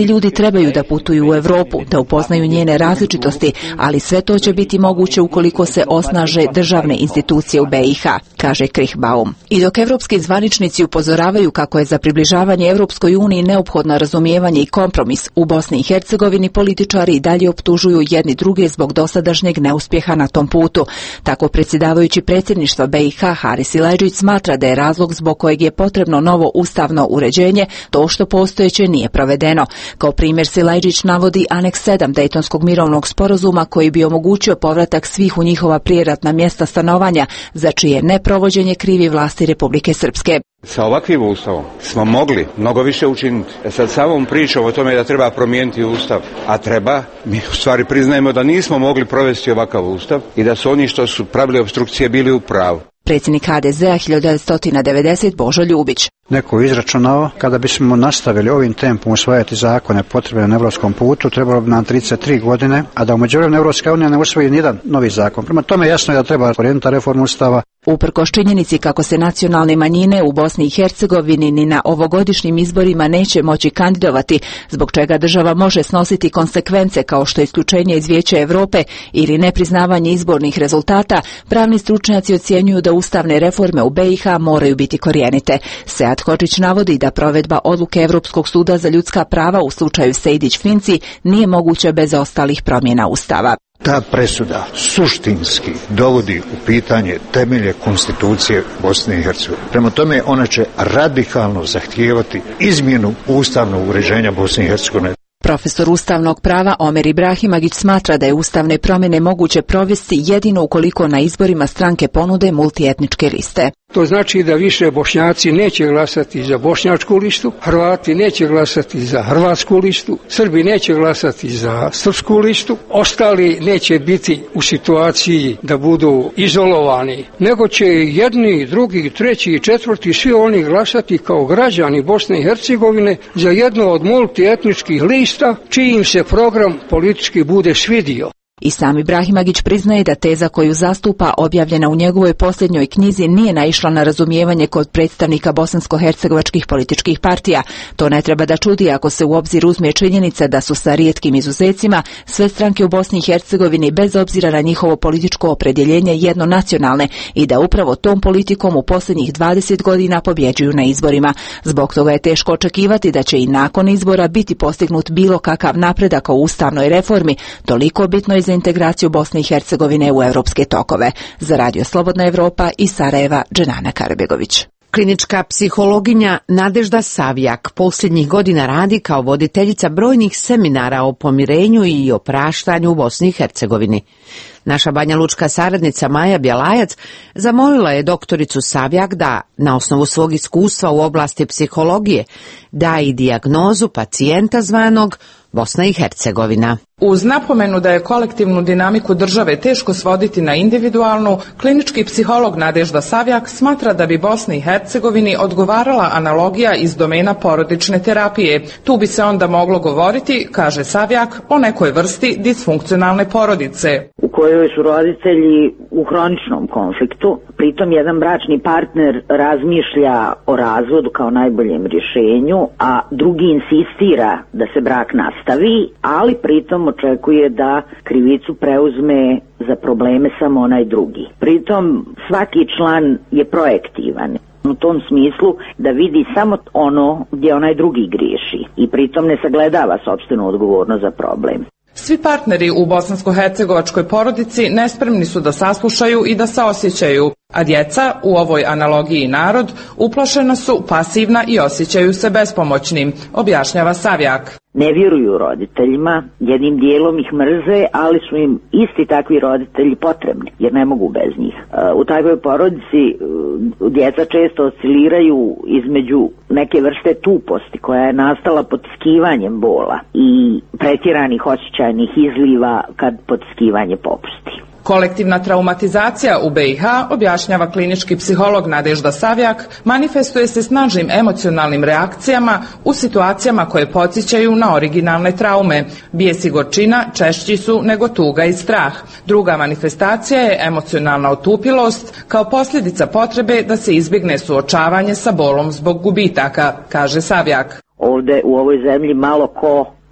ljudi trebaju da putuju u Europu, da upoznaju njene različitosti, ali sve to će biti moguće ukoliko se osnaže državne institucije u B i H, kaže Krichbaum. I dok evropski zvaničnici upozoravaju kako je za približavanje Evropskoj uniji neophodno razumijevanje i kompromis, u Bosni i Hercegovini političari i dalje optužuju jedni druge zbog dosadašnjeg neuspjeha na tom putu. Tako predsjedavajući predsjedništva B i H Haris Silajdžić smatra da je razlog zbog kojeg je potrebno novo ustavno uređenje to što postojeće nije provedeno. Kao primjer Silajdžić navodi aneks sedam Dejtonskog mirovnog sporazuma koji bi omogućio povratak svih u njihova prijeratna mjesta stanovanja, za čije neprovođenje krivi vlasti Republike Srpske. Sa ovakvim ustavom smo mogli mnogo više učiniti. E sad samom pričom o tome da treba promijeniti ustav, a treba, mi u stvari priznajemo da nismo mogli provesti ovakav ustav i da su oni što su pravili opstrukcije bili u pravu. Predsjednik H D Z-a hiljadu devetsto devedeset Božo Ljubić. Neko je izračunao, kada bismo nastavili ovim tempom usvajati zakone potrebne na evropskom putu, trebalo bi nam trideset tri godine, a da u međuvremenu Evropska unija ne usvoji nijedan novi zakon. Prema tome jasno je da treba pokrenuti reformu ustava. Uprkos činjenici kako se nacionalne manjine u Bosni i Hercegovini ni na ovogodišnjim izborima neće moći kandidovati, zbog čega država može snositi konsekvence kao što je isključenje iz Vijeća Europe ili nepriznavanje izbornih rezultata, pravni stručnjaci ocjenjuju da ustavne reforme u B i H moraju biti korijenite. Sead Hodžić navodi da provedba odluke Evropskog suda za ljudska prava u slučaju Sejdić-Finci nije moguća bez ostalih promjena ustava. Ta presuda suštinski dovodi u pitanje temelje konstitucije Bosne i Hercegovine. Prema tome ona će radikalno zahtijevati izmjenu ustavnog uređenja Bosne i Hercegovine. Profesor ustavnog prava Omer Ibrahimagić smatra da je ustavne promjene moguće provesti jedino ukoliko na izborima stranke ponude multietničke liste. To znači da više Bošnjaci neće glasati za bošnjačku listu, Hrvati neće glasati za hrvatsku listu, Srbi neće glasati za srpsku listu, ostali neće biti u situaciji da budu izolovani, nego će jedni, drugi, treći i četvrti svi oni glasati kao građani Bosne i Hercegovine za jednu od multietničkih lista čijim se program politički bude svidio. I sam Ibrahimagić priznaje da teza koju zastupa, objavljena u njegovoj posljednjoj knjizi, nije naišla na razumijevanje kod predstavnika bosansko-hercegovačkih političkih partija. To ne treba da čudi ako se u obzir uzme činjenica da su sa rijetkim izuzecima sve stranke u Bosni i Hercegovini bez obzira na njihovo političko opredjeljenje jednonacionalne i da upravo tom politikom u posljednjih dvadeset godina pobjeđuju na izborima. Zbog toga je teško očekivati da će i nakon izbora biti postignut bilo kakav napredak u ustavnoj reformi, toliko bitno je za integraciju Bosne i Hercegovine u europske tokove. Za Radio Slobodna Evropa iz Sarajeva, Dženana Karbegović. Klinička psihologinja Nadežda Savjak posljednjih godina radi kao voditeljica brojnih seminara o pomirenju i opraštanju u Bosni i Hercegovini. Naša banjalučka saradnica Maja Bjelajac zamolila je doktoricu Savjak da, na osnovu svog iskustva u oblasti psihologije, da i dijagnozu pacijenta zvanog Bosna i Hercegovina. Uz napomenu da je kolektivnu dinamiku države teško svoditi na individualnu, klinički psiholog Nadežda Savjak smatra da bi Bosni i Hercegovini odgovarala analogija iz domena porodične terapije. Tu bi se onda moglo govoriti, kaže Savjak, o nekoj vrsti disfunkcionalne porodice. U kojoj su roditelji u hroničnom konfliktu, pritom jedan bračni partner razmišlja o razvodu kao najboljem rješenju, a drugi insistira da se brak nastavi, ali pritom očekuje da krivicu preuzme za probleme samo onaj drugi. Pritom svaki član je projektivan. U tom smislu da vidi samo ono gdje onaj drugi griješi i pritom ne sagledava sopstvenu odgovornost za problem. Svi partneri u bosansko-hercegovačkoj porodici nespremni su da saslušaju i da saosjećaju, a djeca, u ovoj analogiji narod, uplašena su, pasivna i osjećaju se bespomoćnim, objašnjava Savjak. Ne vjeruju roditeljima, jednim dijelom ih mrze, ali su im isti takvi roditelji potrebni, jer ne mogu bez njih. U takvoj porodici djeca često osciliraju između neke vrste tuposti koja je nastala potiskivanjem bola i pretjeranih osjećajnih izliva kad potiskivanje popusti. Kolektivna traumatizacija u B i H, objašnjava klinički psiholog Nadežda Savjak, manifestuje se snažnim emocionalnim reakcijama u situacijama koje podsjećaju na originalne traume. Bijes i gorčina češći su nego tuga i strah. Druga manifestacija je emocionalna otupilost kao posljedica potrebe da se izbjegne suočavanje sa bolom zbog gubitaka, kaže Savjak. Ovdje u ovoj zemlji malo ko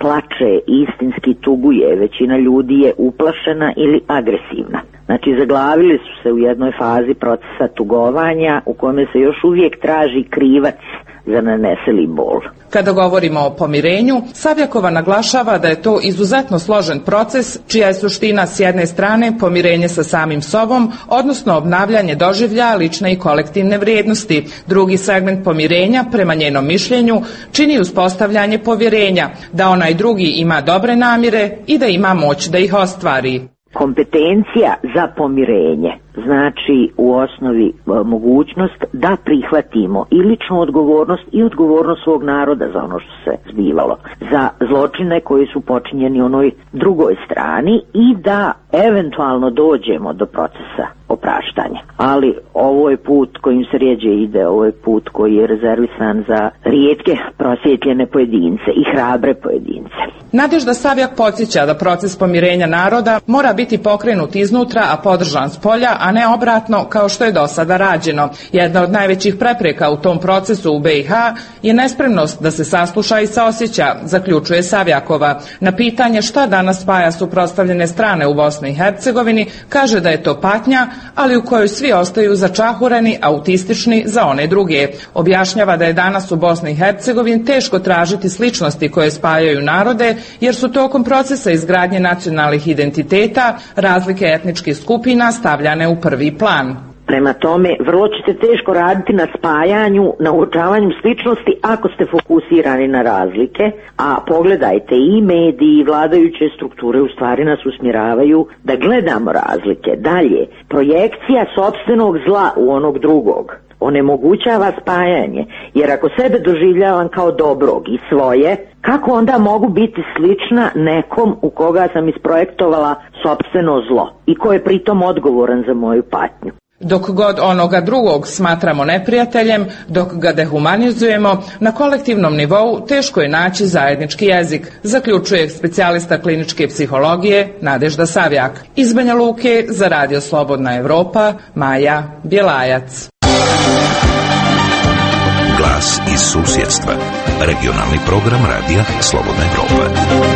plače, istinski tuguje, većina ljudi je uplašena ili agresivna. Znači, zaglavili su se u jednoj fazi procesa tugovanja u kome se još uvijek traži krivac za naneseli bol. Kada govorimo o pomirenju, Savjakova naglašava da je to izuzetno složen proces, čija je suština s jedne strane pomirenje sa samim sobom, odnosno obnavljanje doživljaja lične i kolektivne vrijednosti. Drugi segment pomirenja, prema njenom mišljenju, čini uspostavljanje povjerenja, da onaj drugi ima dobre namjere i da ima moć da ih ostvari. Kompetencija za pomirenje znači u osnovi mogućnost da prihvatimo i ličnu odgovornost i odgovornost svog naroda za ono što se zbivalo, za zločine koji su počinjeni onoj drugoj strani i da eventualno dođemo do procesa opraštanja. Ali ovo je put kojim se rijeđe ide, ovo je put koji je rezervisan za rijetke prosvjetljene pojedince i hrabre pojedince. Nadežda Savjak podsjeća da proces pomirenja naroda mora biti pokrenut iznutra, a podržan s polja, a ne obratno kao što je do sada rađeno. Jedna od najvećih prepreka u tom procesu u B i H je nespremnost da se sasluša i saosjeća, zaključuje Savjakova. Na pitanje šta danas spaja suprotstavljene strane u Bosni i Hercegovini, kaže da je to patnja, ali u kojoj svi ostaju začahureni, autistični za one druge. Objašnjava da je danas u Bosni i Hercegovini teško tražiti sličnosti koje spajaju narode, jer su tokom procesa izgradnje nacionalnih identiteta razlike etničkih skupina stavljane u prvi plan. Prema tome, vrlo ćete teško raditi na spajanju, na uočavanju sličnosti ako ste fokusirani na razlike, a pogledajte i mediji i vladajuće strukture u stvari nas usmjeravaju da gledamo razlike. Dalje, projekcija sopstvenog zla u onog drugog onemogućava spajanje, jer ako sebe doživljavam kao dobrog i svoje, kako onda mogu biti slična nekom u koga sam isprojektovala sopstveno zlo i ko je pritom odgovoran za moju patnju? Dok god onoga drugog smatramo neprijateljem, dok ga dehumanizujemo, na kolektivnom nivou teško je naći zajednički jezik, zaključuje specijalista kliničke psihologije Nadežda Savjak. Iz Banja Luke za Radio Slobodna Evropa, Maja Bjelajac. Glas iz susjedstva. Regionalni program Radija Slobodna Evropa.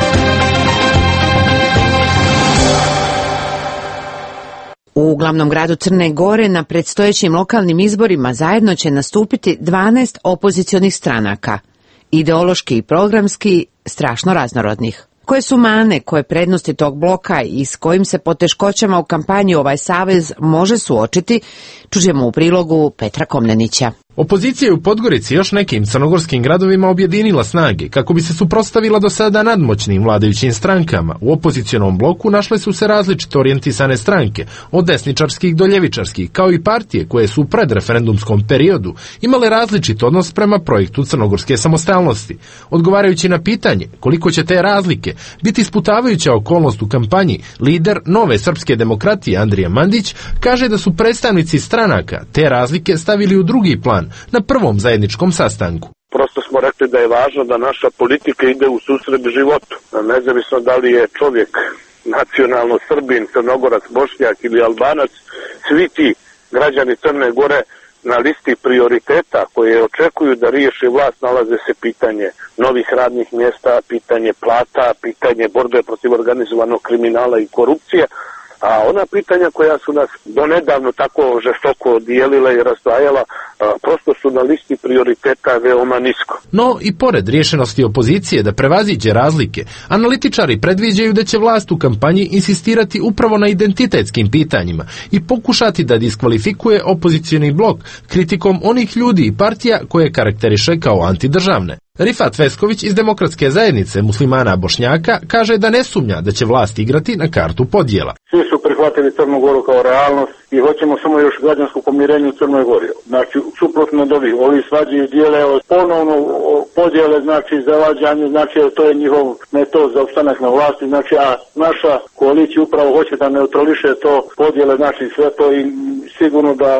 U glavnom gradu Crne Gore na predstojećim lokalnim izborima zajedno će nastupiti dvanaest opozicionih stranaka, ideološki i programski strašno raznorodnih. Koje su mane, koje prednosti tog bloka i s kojim se poteškoćama u kampanji ovaj savez može suočiti, čućemo u prilogu Petra Komnenića. Opozicija je u Podgorici još nekim crnogorskim gradovima objedinila snage kako bi se suprotstavila do sada nadmoćnim vladajućim strankama. U opozicionom bloku našle su se različito orijentisane stranke, od desničarskih do ljevičarskih, kao i partije koje su u predreferendumskom periodu imale različit odnos prema projektu crnogorske samostalnosti. Odgovarajući na pitanje koliko će te razlike biti sputavajuća okolnost u kampanji, lider Nove srpske demokratije Andrija Mandić kaže da su predstavnici stranaka te razlike stavili u drugi plan na prvom zajedničkom sastanku. Prosto smo rekli da je važno da naša politika ide u susret životu. Nezavisno da li je čovjek nacionalno Srbin, Crnogorac, Bošnjak ili Albanac, svi ti građani Crne Gore na listi prioriteta koje očekuju da riješi vlast nalaze se pitanje novih radnih mjesta, pitanje plata, pitanje borbe protiv organizovanog kriminala i korupcije. A ona pitanja koja su nas donedavno tako žestoko dijelila i razdvajala, prosto su na listi prioriteta veoma nisko. No i pored rješenosti opozicije da prevaziđe razlike, analitičari predviđaju da će vlast u kampanji insistirati upravo na identitetskim pitanjima i pokušati da diskvalifikuje opozicioni blok kritikom onih ljudi i partija koje karakteriše kao antidržavne. Rifat Vesković iz Demokratske zajednice muslimana Bošnjaka kaže da ne sumnja da će vlast igrati na kartu podjela. Svi su prihvatili Crnu Goru kao realnost i hoćemo samo još građansko pomirenje u Crnoj Gori. Znači, suprotno od ovih, ovi svađaju dijele ponovno podjele, znači zavađanje, znači to je njihov metod za opstanak na vlasti, znači a naša koalicija upravo hoće da neutrališe to podjele, znači sve to i sigurno da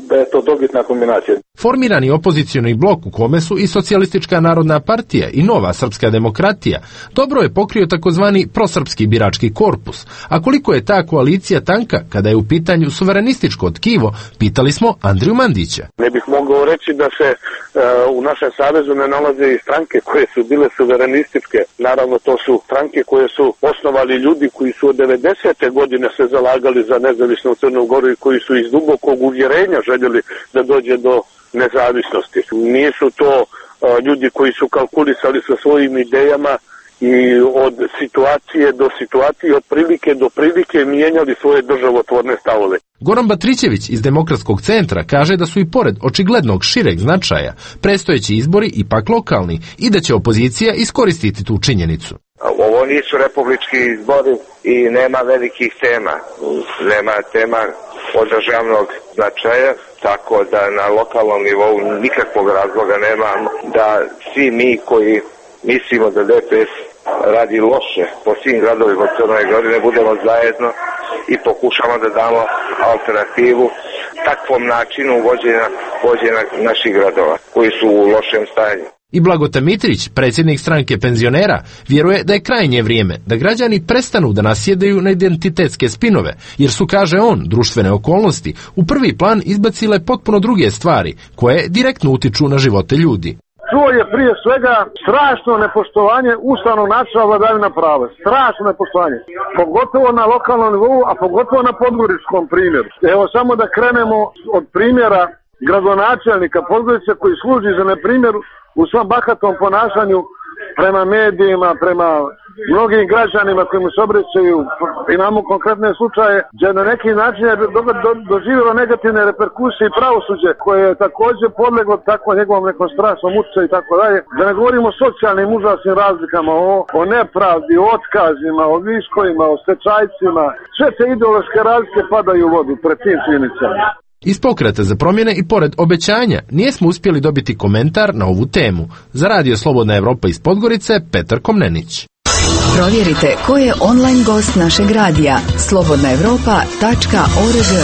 da je to dobitna kombinacija. Formirani opozicioni blok u kome su i Socijalistička narodna partija i Nova srpska demokratija dobro je pokrio takozvani prosrpski birački korpus, a koliko je ta koalicija tanka kada je u pitanju suverenističko tkivo, pitali smo Andriju Mandića. Ne bih mogao reći da se uh, u našem savezu ne nalaze i stranke koje su bile suverenističke. Naravno, to su stranke koje su osnovali ljudi koji su od devedesete godine se zalagali za nezavisnu Crnu Goru i koji su iz dubokog uvjerenja željeli da dođe do nezavisnosti. Nisu to uh, ljudi koji su kalkulisali sa svojim idejama i od situacije do situacije, od prilike do prilike mijenjali svoje državotvorne stavove. Goran Batrićević iz Demokratskog centra kaže da su i pored očiglednog šireg značaja predstojeći izbori ipak lokalni i da će opozicija iskoristiti tu činjenicu. Ovo nisu republički izbori i nema velikih tema. Nema tema od državnog značaja, tako da na lokalnom nivou nikakvog razloga nema da svi mi koji mislimo da D P S radi loše po svim gradovima u Crnoj Gori ne budemo zajedno i pokušamo da damo alternativu takvom načinu vođenja, vođenja naših gradova koji su u lošem stanju. I Blagota Mitrić, predsjednik stranke penzionera, vjeruje da je krajnje vrijeme da građani prestanu da nasjedaju na identitetske spinove, jer su, kaže on, društvene okolnosti u prvi plan izbacile potpuno druge stvari, koje direktno utiču na živote ljudi. To je prije svega strašno nepoštovanje ustavnog načela vladavina prava. Strašno nepoštovanje. Pogotovo na lokalnom nivou, a pogotovo na podgoričkom primjeru. Evo samo da krenemo od primjera gradonačelnika Podgorice koji služi za neprimjer u svom bahatom ponašanju prema medijima, prema mnogim građanima koji mu se obraćaju. Imamo konkretne slučaje gdje na neki način je do, do, doživjelo negativne reperkusije i pravosuđe koje je također podleglo tako njegovom nekom strašnom utjecaju i tako dalje. Da ne govorimo o socijalnim užasnim razlikama, o, o nepravdi, o otkazima, o viškovima, o stečajcima. Sve te ideološke razlike padaju u vodu pred tim činjenicama. Iz Pokreta za promjene i pored obećanja nijesmo uspjeli dobiti komentar na ovu temu. Za Radio Slobodna Evropa iz Podgorice, Petar Komnenić. Provjerite ko je online gost našeg radija slobodna evropa tačka org.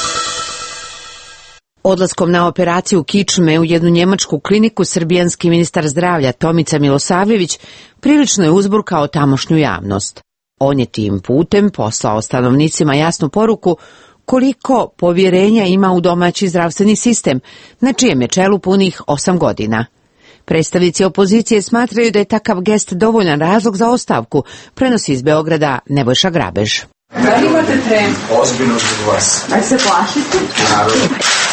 Odlaskom na operaciju kičme u jednu njemačku kliniku srbijanski ministar zdravlja Tomica Milosavljević prilično je uzburkao tamošnju javnost. On je tim putem poslao stanovnicima jasnu poruku koliko povjerenja ima u domaći zdravstveni sistem, na čijem je čelu punih osam godina. Predstavnici opozicije smatraju da je takav gest dovoljan razlog za ostavku, prenosi iz Beograda Nebojša Grabež. Da li imate trem? Ozbiljno zbog vas. Aj se plašite? Naravno.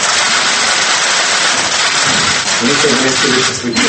Nikad nećete više slike.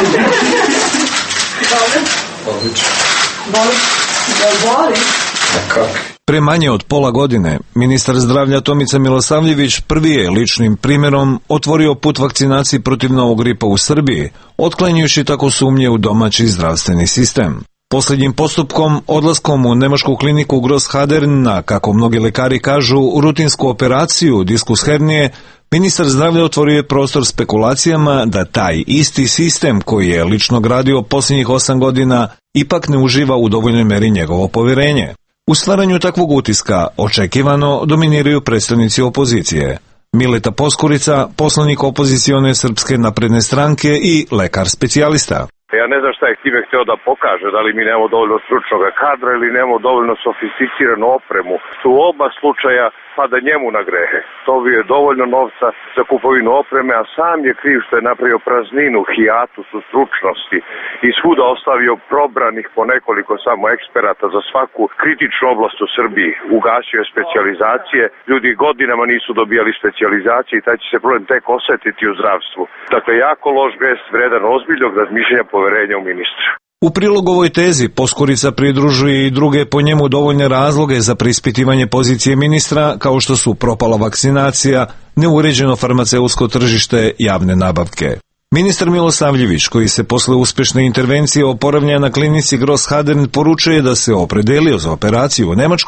Dobro. Odlično. Boli? Boli? Kako? Pre manje od pola godine, ministar zdravlja Tomica Milosavljević prvi je ličnim primjerom otvorio put vakcinaciji protiv novog gripa u Srbiji, otklanjujući tako sumnje u domaći zdravstveni sistem. Posljednjim postupkom, odlaskom u nemačku kliniku Großhadern na, kako mnogi lekari kažu, rutinsku operaciju diskus hernije, ministar zdravlja otvorio je prostor spekulacijama da taj isti sistem koji je lično gradio posljednjih osam godina ipak ne uživa u dovoljnoj meri njegovo povjerenje. U stvaranju takvog utiska očekivano dominiraju predstavnici opozicije. Mileta Poskurica, poslanik opozicione Srpske napredne stranke i lekar specijalista. Ja ne znam šta je time htio da pokaže, da li mi nemamo dovoljno stručnog kadra ili nemamo dovoljno sofisticiranu opremu. U oba slučaja pada njemu na grehe. To bi je dovoljno novca za kupovinu opreme, a sam je kriv što je napravio prazninu, hijatus u stručnosti i svuda ostavio probranih po nekoliko samo eksperata za svaku kritičnu oblast u Srbiji. Ugasio je specijalizacije, ljudi godinama nisu dobijali specijalizacije i taj će se problem tek osetiti u zdravstvu. Dakle, jako loš gest, vredan ozbiljnog razmišljanja poverenja u ministra. U prilog ovoj tezi Poskurica pridružuje i druge po njemu dovoljne razloge za preispitivanje pozicije ministra, kao što su propala vakcinacija, neuređeno farmaceutsko tržište, javne nabavke. Ministar Milosavljević, koji se posle uspješne intervencije oporavlja na klinici Großhadern, poručuje da se opredelio za operaciju u Nemačkoj,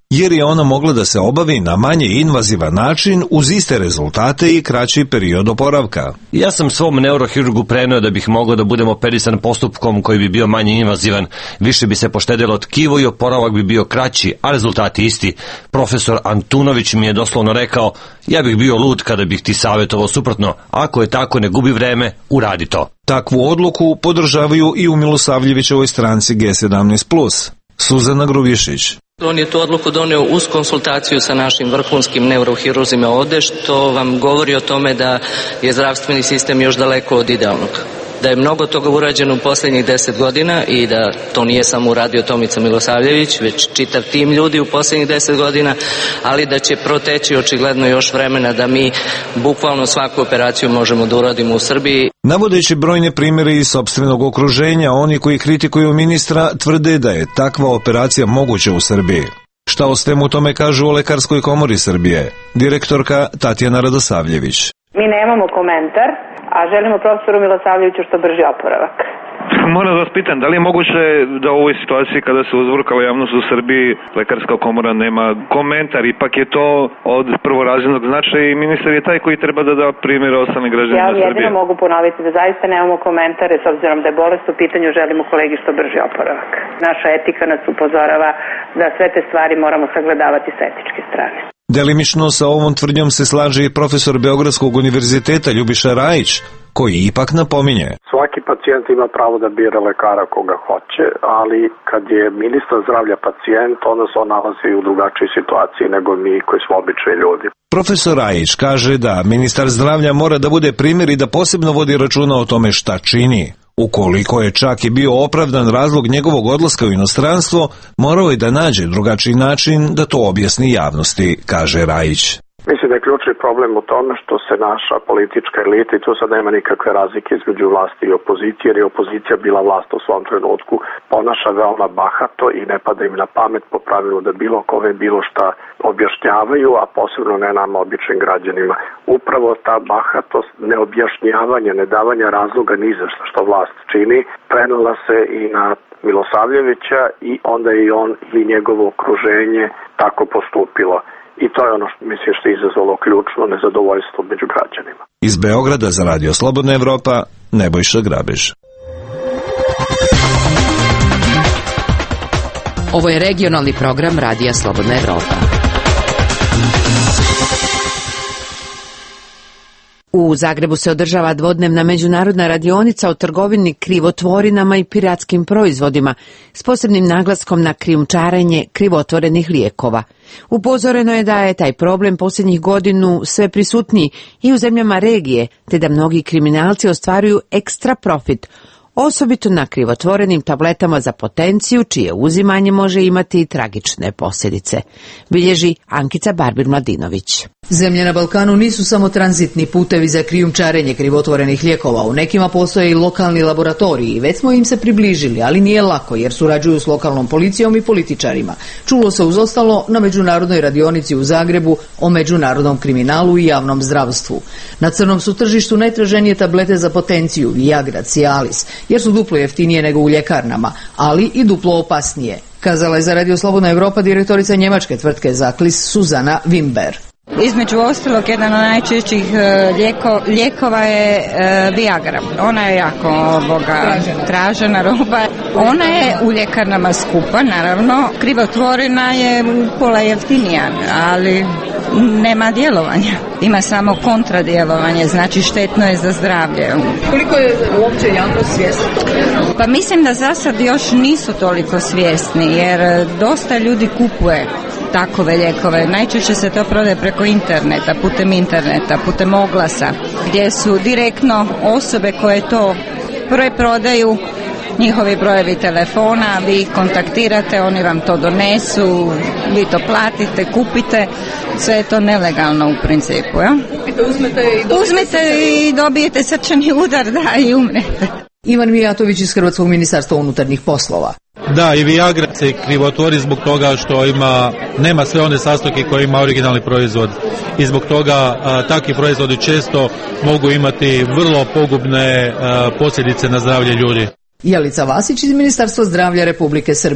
jer je ona mogla da se obavi na manje invazivan način uz iste rezultate i kraći period oporavka. Ja sam svom neurohirurgu preneo da bih mogao da budem operisan postupkom koji bi bio manje invazivan, više bi se poštedelo tkivo i oporavak bi bio kraći, a rezultati isti. Profesor Antunović mi je doslovno rekao, ja bih bio lud kada bih ti savjetovao suprotno, ako je tako ne gubi vreme, uradi to. Takvu odluku podržavaju i u Milosavljevićevoj stranci G sedamnaest plus. Suzana Grubišić. On je tu odluku doneo uz konsultaciju sa našim vrhunskim neurohiruzima ovde, što vam govori o tome da je zdravstveni sistem još daleko od idealnog. Da je mnogo toga urađeno u posljednjih deset godina i da to nije samo uradio Tomica Milosavljević, već čitav tim ljudi u posljednjih deset godina, ali da će proteći očigledno još vremena da mi bukvalno svaku operaciju možemo da uradimo u Srbiji. Navodeći brojne primjere iz sopstvenog okruženja, oni koji kritikuju ministra tvrde da je takva operacija moguća u Srbiji. Šta o svemu tome kažu o Lekarskoj komori Srbije? Direktorka Tatjana Radosavljević. Mi nemamo komentar, a želimo profesoru Milosavljeviću što brži oporavak. Moram da vas pitam, da li je moguće da u ovoj situaciji kada se uzburkala javnost u Srbiji Lekarska komora nema komentar, ipak je to od prvorazrednog značaja i ministar je taj koji treba da da primjer ostalim građanima Srbije. Ja jedino mogu ponoviti da zaista nemamo komentare, s obzirom da je bolest u pitanju, želimo kolegi što brži oporavak. Naša etika nas upozorava da sve te stvari moramo sagledavati s etičke strane. Delimično sa ovom tvrdnjom se slaže i profesor Beogradskog univerziteta Ljubiša Rajić, koji ipak napominje. Svaki pacijent ima pravo da bira lekara koga hoće, ali kad je ministar zdravlja pacijent, onda se on nalazi u drugačijoj situaciji nego mi koji smo obični ljudi. Profesor Rajić kaže da ministar zdravlja mora da bude primjer i da posebno vodi računa o tome šta čini. Ukoliko je čak i bio opravdan razlog njegovog odlaska u inostranstvo, morao je da nađe drugačiji način da to objasni javnosti, kaže Rajić. Mislim da je ključni problem u tome što se naša politička elita, i tu sad nema nikakve razlike između vlasti i opozicije, jer je opozicija bila vlast u svom trenutku, ponaša veoma bahato i ne pada im na pamet po pravilu da bilo kome bilo šta objašnjavaju, a posebno ne nama običnim građanima. Upravo ta bahatost, neobjašnjavanje, nedavanja razloga ni za što što vlast čini, prenela se i na Milosavljevića i onda je i on ili njegovo okruženje tako postupilo. I to je ono što mislim što je izazvalo ključno nezadovoljstvo među građanima. Iz Beograda za Radio Slobodna Evropa, Nebojša Grabež. Ovo je regionalni program Radija Slobodna Evropa. U Zagrebu se održava dvodnevna međunarodna radionica o trgovini krivotvorinama i piratskim proizvodima s posebnim naglaskom na krijumčarenje krivotvorenih lijekova. Upozoreno je da je taj problem posljednjih godinu sve prisutniji i u zemljama regije, te da mnogi kriminalci ostvaruju ekstra profit, osobito na krivotvorenim tabletama za potenciju, čije uzimanje može imati i tragične posljedice, bilježi Ankica Barbir-Mladinović. Zemlje na Balkanu nisu samo tranzitni putevi za krijumčarenje krivotvorenih lijekova. U nekima postoje i lokalni laboratoriji. Već smo im se približili, ali nije lako jer surađuju s lokalnom policijom i političarima. Čulo se uz ostalo na međunarodnoj radionici u Zagrebu o međunarodnom kriminalu i javnom zdravstvu. Na crnom su tržištu najtraženije tablete za potenciju, Viagra, Cialis, jer su duplo jeftinije nego u ljekarnama, ali i duplo opasnije, kazala je za Radio Slobodna Evropa direktorica njemačke tvrtke Zaklis Suzana Wimber. Između ostalog, jedan od najčešćih lijeko, lijekova je e, Viagra. Ona je jako ovoga, tražena roba. Ona je u ljekarnama skupa, naravno. Krivotvorena je pola jeftinija, ali nema djelovanja. Ima samo kontradjelovanje, znači štetno je za zdravlje. Koliko je uopće javnost svjesna? Pa mislim da za sad još nisu toliko svjesni, jer dosta ljudi kupuje takove lijekove. Najčešće se to prodaje preko interneta, putem interneta, putem oglasa, gdje su direktno osobe koje to preprodaju, njihovi brojevi telefona, vi ih kontaktirate, oni vam to donesu, vi to platite, kupite, sve je to nelegalno u principu. Ja? Uzmete i dobijete, Uzmete i dobijete srčani udar, da, i umrete. Ivan Mijatović iz Hrvatskog ministarstva unutarnjih poslova. Da, i Viagra se krivotvori zbog toga što ima, nema sve one sastojke koje ima originalni proizvod i zbog toga a, takvi proizvodi često mogu imati vrlo pogubne a, posljedice na zdravlje ljudi. Jelica Vasić iz Ministarstva zdravlja Republike Srbije.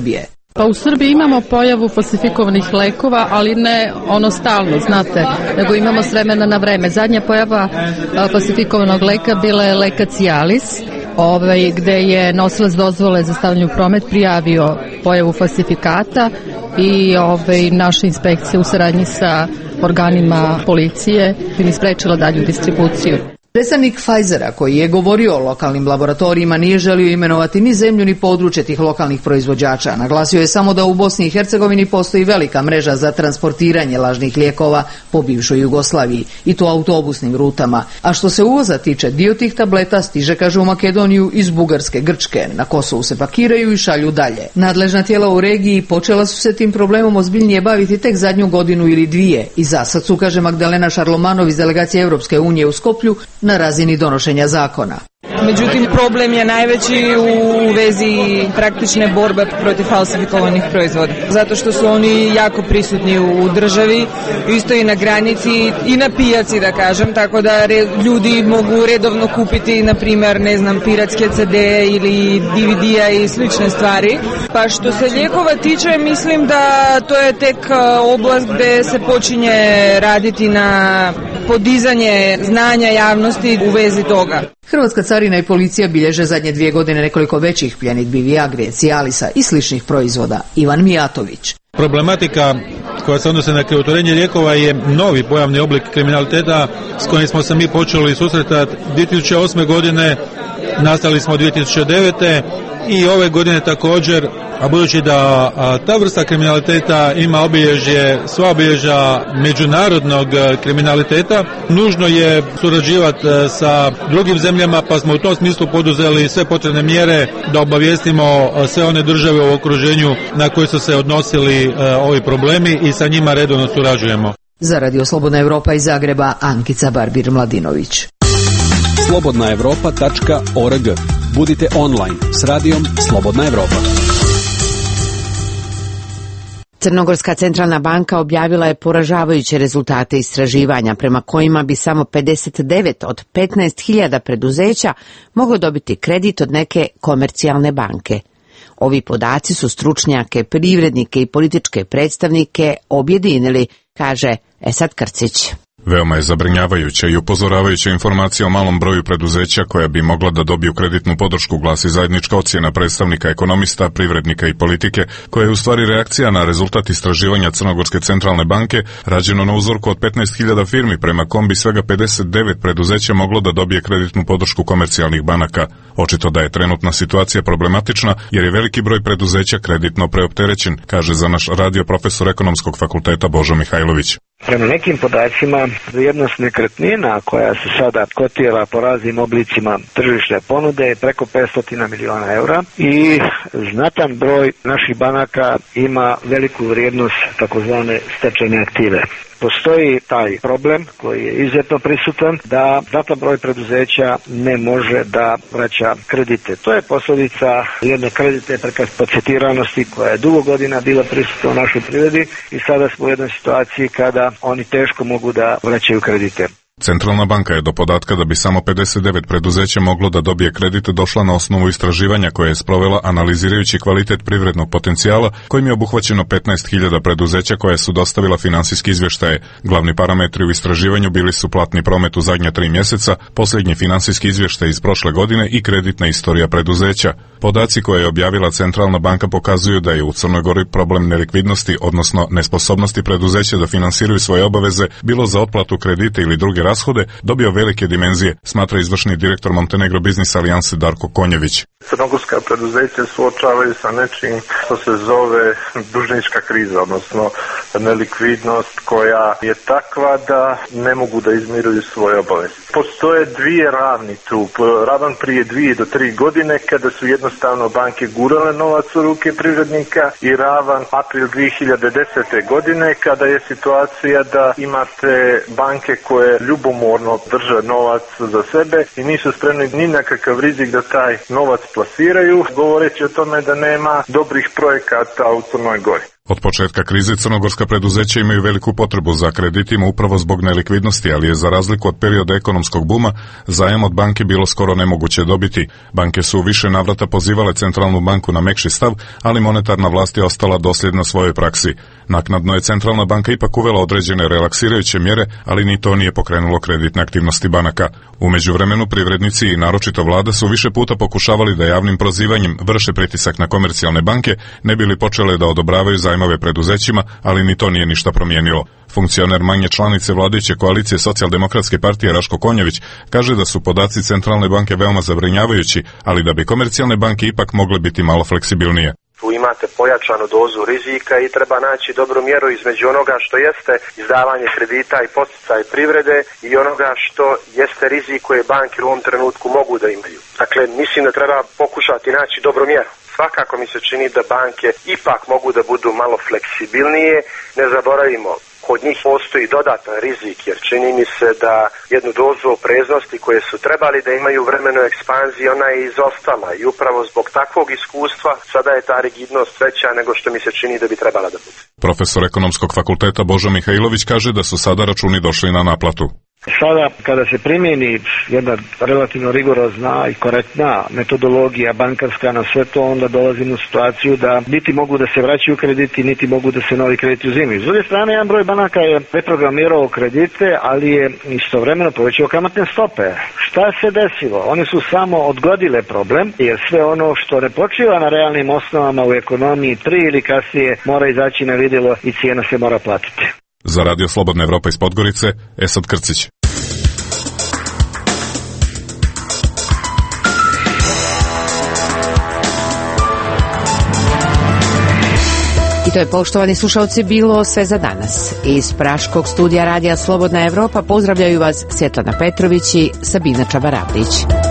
Pa u Srbiji imamo pojavu falsifikovanih lekova, ali ne ono stalno, znate, nego imamo s vremena na vreme. Zadnja pojava a, falsifikovanog leka bila je leka Cialis, ovaj, gde je nosilac dozvole za stavljanje u promet prijavio pojavu falsifikata i ovaj, naša inspekcija u saradnji sa organima policije bi sprečila dalju distribuciju. Predstavnik Pfizera, koji je govorio o lokalnim laboratorijima, nije želio imenovati ni zemlju ni područje tih lokalnih proizvođača. Naglasio je samo da u Bosni i Hercegovini postoji velika mreža za transportiranje lažnih lijekova po bivšoj Jugoslaviji, i to autobusnim rutama. A što se uvoza tiče, dio tih tableta stiže, kaže, u Makedoniju iz Bugarske, Grčke. Na Kosovu se pakiraju i šalju dalje. Nadležna tijela u regiji počela su se tim problemom ozbiljnije baviti tek zadnju godinu ili dvije. I za sad su, kaže Magdalena Šarlomanov iz delegacije Europske unije u Skoplju, na razini donošenja zakona. Međutim, problem je najveći u vezi praktične borbe protiv falsifikovanih proizvoda. Zato što su oni jako prisutni u državi, isto i na granici i na pijaci, da kažem, tako da re, ljudi mogu redovno kupiti, na primjer, ne znam, piratske ce de ili de ve de-a i slične stvari. Pa što se lijekova tiče, mislim da to je tek oblast gde se počinje raditi na podizanje znanja javnosti u vezi toga. Hrvatska carina i policija bilježe zadnje dvije godine nekoliko većih pljenidbi Viagre, Cialisa i sličnih proizvoda. Ivan Mijatović. Problematika koja se odnose na krivotvorenje lijekova je novi pojavni oblik kriminaliteta s kojim smo se mi počeli susretati dvije tisuće osme godine, nastali smo dvije tisuće devete i ove godine također, a budući da a, ta vrsta kriminaliteta ima obilježje, sva obilježja međunarodnog kriminaliteta, nužno je surađivati sa drugim zemljama, pa smo u tom smislu poduzeli sve potrebne mjere da obavijestimo sve one države u okruženju na koje su se odnosili a, ovi problemi i sa njima redovno surađujemo. Za Radio Slobodna Evropa iz Zagreba, Ankica Barbir Mladinović. slobodna evropa tačka org. Budite online s radijom Slobodna Evropa. Crnogorska centralna banka objavila je poražavajuće rezultate istraživanja prema kojima bi samo pedeset devet od petnaest hiljada preduzeća moglo dobiti kredit od neke komercijalne banke. Ovi podaci su stručnjake, privrednike i političke predstavnike objedinili, kaže Esad Krcić. Veoma je zabrinjavajuća i upozoravajuća informacija o malom broju preduzeća koja bi mogla da dobiju kreditnu podršku, glasi zajednička ocjena predstavnika ekonomista, privrednika i politike, koja je u stvari reakcija na rezultat istraživanja Crnogorske centralne banke, rađeno na uzorku od petnaest hiljada firmi, prema kom bi svega pedeset devet preduzeća moglo da dobije kreditnu podršku komercijalnih banaka. Očito da je trenutna situacija problematična, jer je veliki broj preduzeća kreditno preopterećen, kaže za naš radio profesor ekonomskog fakulteta Božo Mihajlović. Prema nekim podacima, vrijednost nekretnina koja se sada kotira po raznim oblicima tržišne ponude je preko petsto miliona eura i znatan broj naših banaka ima veliku vrijednost takozvane stečajne aktive. Postoji taj problem koji je izuzetno prisutan da znatan broj preduzeća ne može da vraća kredite. To je posljedica jedne kreditne prekapacitiranosti koja je dugo godina bila prisutna u našoj privredi i sada smo u jednoj situaciji kada oni teško mogu da vraćaju kredite. Centralna banka je do podatka da bi samo pedeset devet preduzeća moglo da dobije kredit došla na osnovu istraživanja koje je sprovela analizirajući kvalitet privrednog potencijala, kojim je obuhvaćeno petnaest hiljada preduzeća koja su dostavila finansijski izvještaje. Glavni parametri u istraživanju bili su platni promet u zadnja tri mjeseca, posljednji finansijski izvještaj iz prošle godine i kreditna istorija preduzeća. Podaci koje je objavila Centralna banka pokazuju da je u Crnoj Gori problem nelikvidnosti, odnosno nesposobnosti preduzeća da finansiraju svoje obaveze, bilo za otplatu kredita ili druge rashode, dobio velike dimenzije, smatra izvršni direktor Montenegro Biznis Alijanse Darko Konjević. Crnogorska preduzeća suočavaju sa nečim što se zove dužnička kriza, odnosno nelikvidnost koja je takva da ne mogu da izmiruju svoje obaveze. Postoje dvije ravni tu, ravan prije dvije do tri godine kada su jednostavno banke gurale novac u ruke privrednika i ravan april dvije hiljade desete godine kada je situacija da imate banke koje ljubomorno drže novac za sebe i nisu spremni ni na kakav rizik da taj novac plasiraju, govoreći o tome da nema dobrih projekata u Crnoj Gori. Od početka krize crnogorska preduzeća imaju veliku potrebu za kreditima upravo zbog nelikvidnosti, ali je za razliku od perioda ekonomskog buma zajam od banke bilo skoro nemoguće dobiti. Banke su u više navrata pozivale centralnu banku na mekši stav, ali monetarna vlast je ostala dosljedna svojoj praksi. Naknadno je centralna banka ipak uvela određene relaksirajuće mjere, ali ni to nije pokrenulo kreditne aktivnosti banaka. U međuvremenu privrednici i naročito vlada su više puta pokušavali da javnim prozivanjem vrše pritisak na komercijalne banke, ne bi li počele da odobravaju zajmove preduzećima, ali ni to nije ništa promijenilo. Funkcioner manje članice vladajuće koalicije Socijaldemokratske partije Raško Konjević kaže da su podaci centralne banke veoma zabrinjavajući, ali da bi komercijalne banke ipak mogle biti malo fleksibilnije. Tu imate pojačanu dozu rizika i treba naći dobru mjeru između onoga što jeste izdavanje kredita i podsticaj privrede i onoga što jeste rizik koje banke u ovom trenutku mogu da imaju. Dakle, mislim da treba pokušati naći dobru mjeru. Svakako mi se čini da banke ipak mogu da budu malo fleksibilnije. Ne zaboravimo, kod njih postoji dodatan rizik, jer čini mi se da jednu dozu opreznosti koje su trebali da imaju u vremenu ekspanzije, ona je izostala i upravo zbog takvog iskustva sada je ta rigidnost veća nego što mi se čini da bi trebala da bude. Profesor ekonomskog fakulteta Božo Mihajlović kaže da su sada računi došli na naplatu. Sada kada se primjeni jedna relativno rigorozna i korektna metodologija bankarska na sve to, onda dolazimo u situaciju da niti mogu da se vraćaju krediti, niti mogu da se novi krediti uzimaju. S druge strane, jedan broj banaka je reprogramirao kredite, ali je istovremeno povećao kamatne stope. Šta se desilo? One su samo odgodile problem, jer sve ono što ne počiva na realnim osnovama u ekonomiji prije ili kasnije mora izaći na vidjelo i cijena se mora platiti. Za Radio Slobodna Evropa iz Podgorice, Esad Krcić. I to je, poštovani slušalci, bilo sve za danas. Iz praškog studija Radija Slobodna Evropa pozdravljaju vas Svjetlana Petrović i Sabina Čabaradić.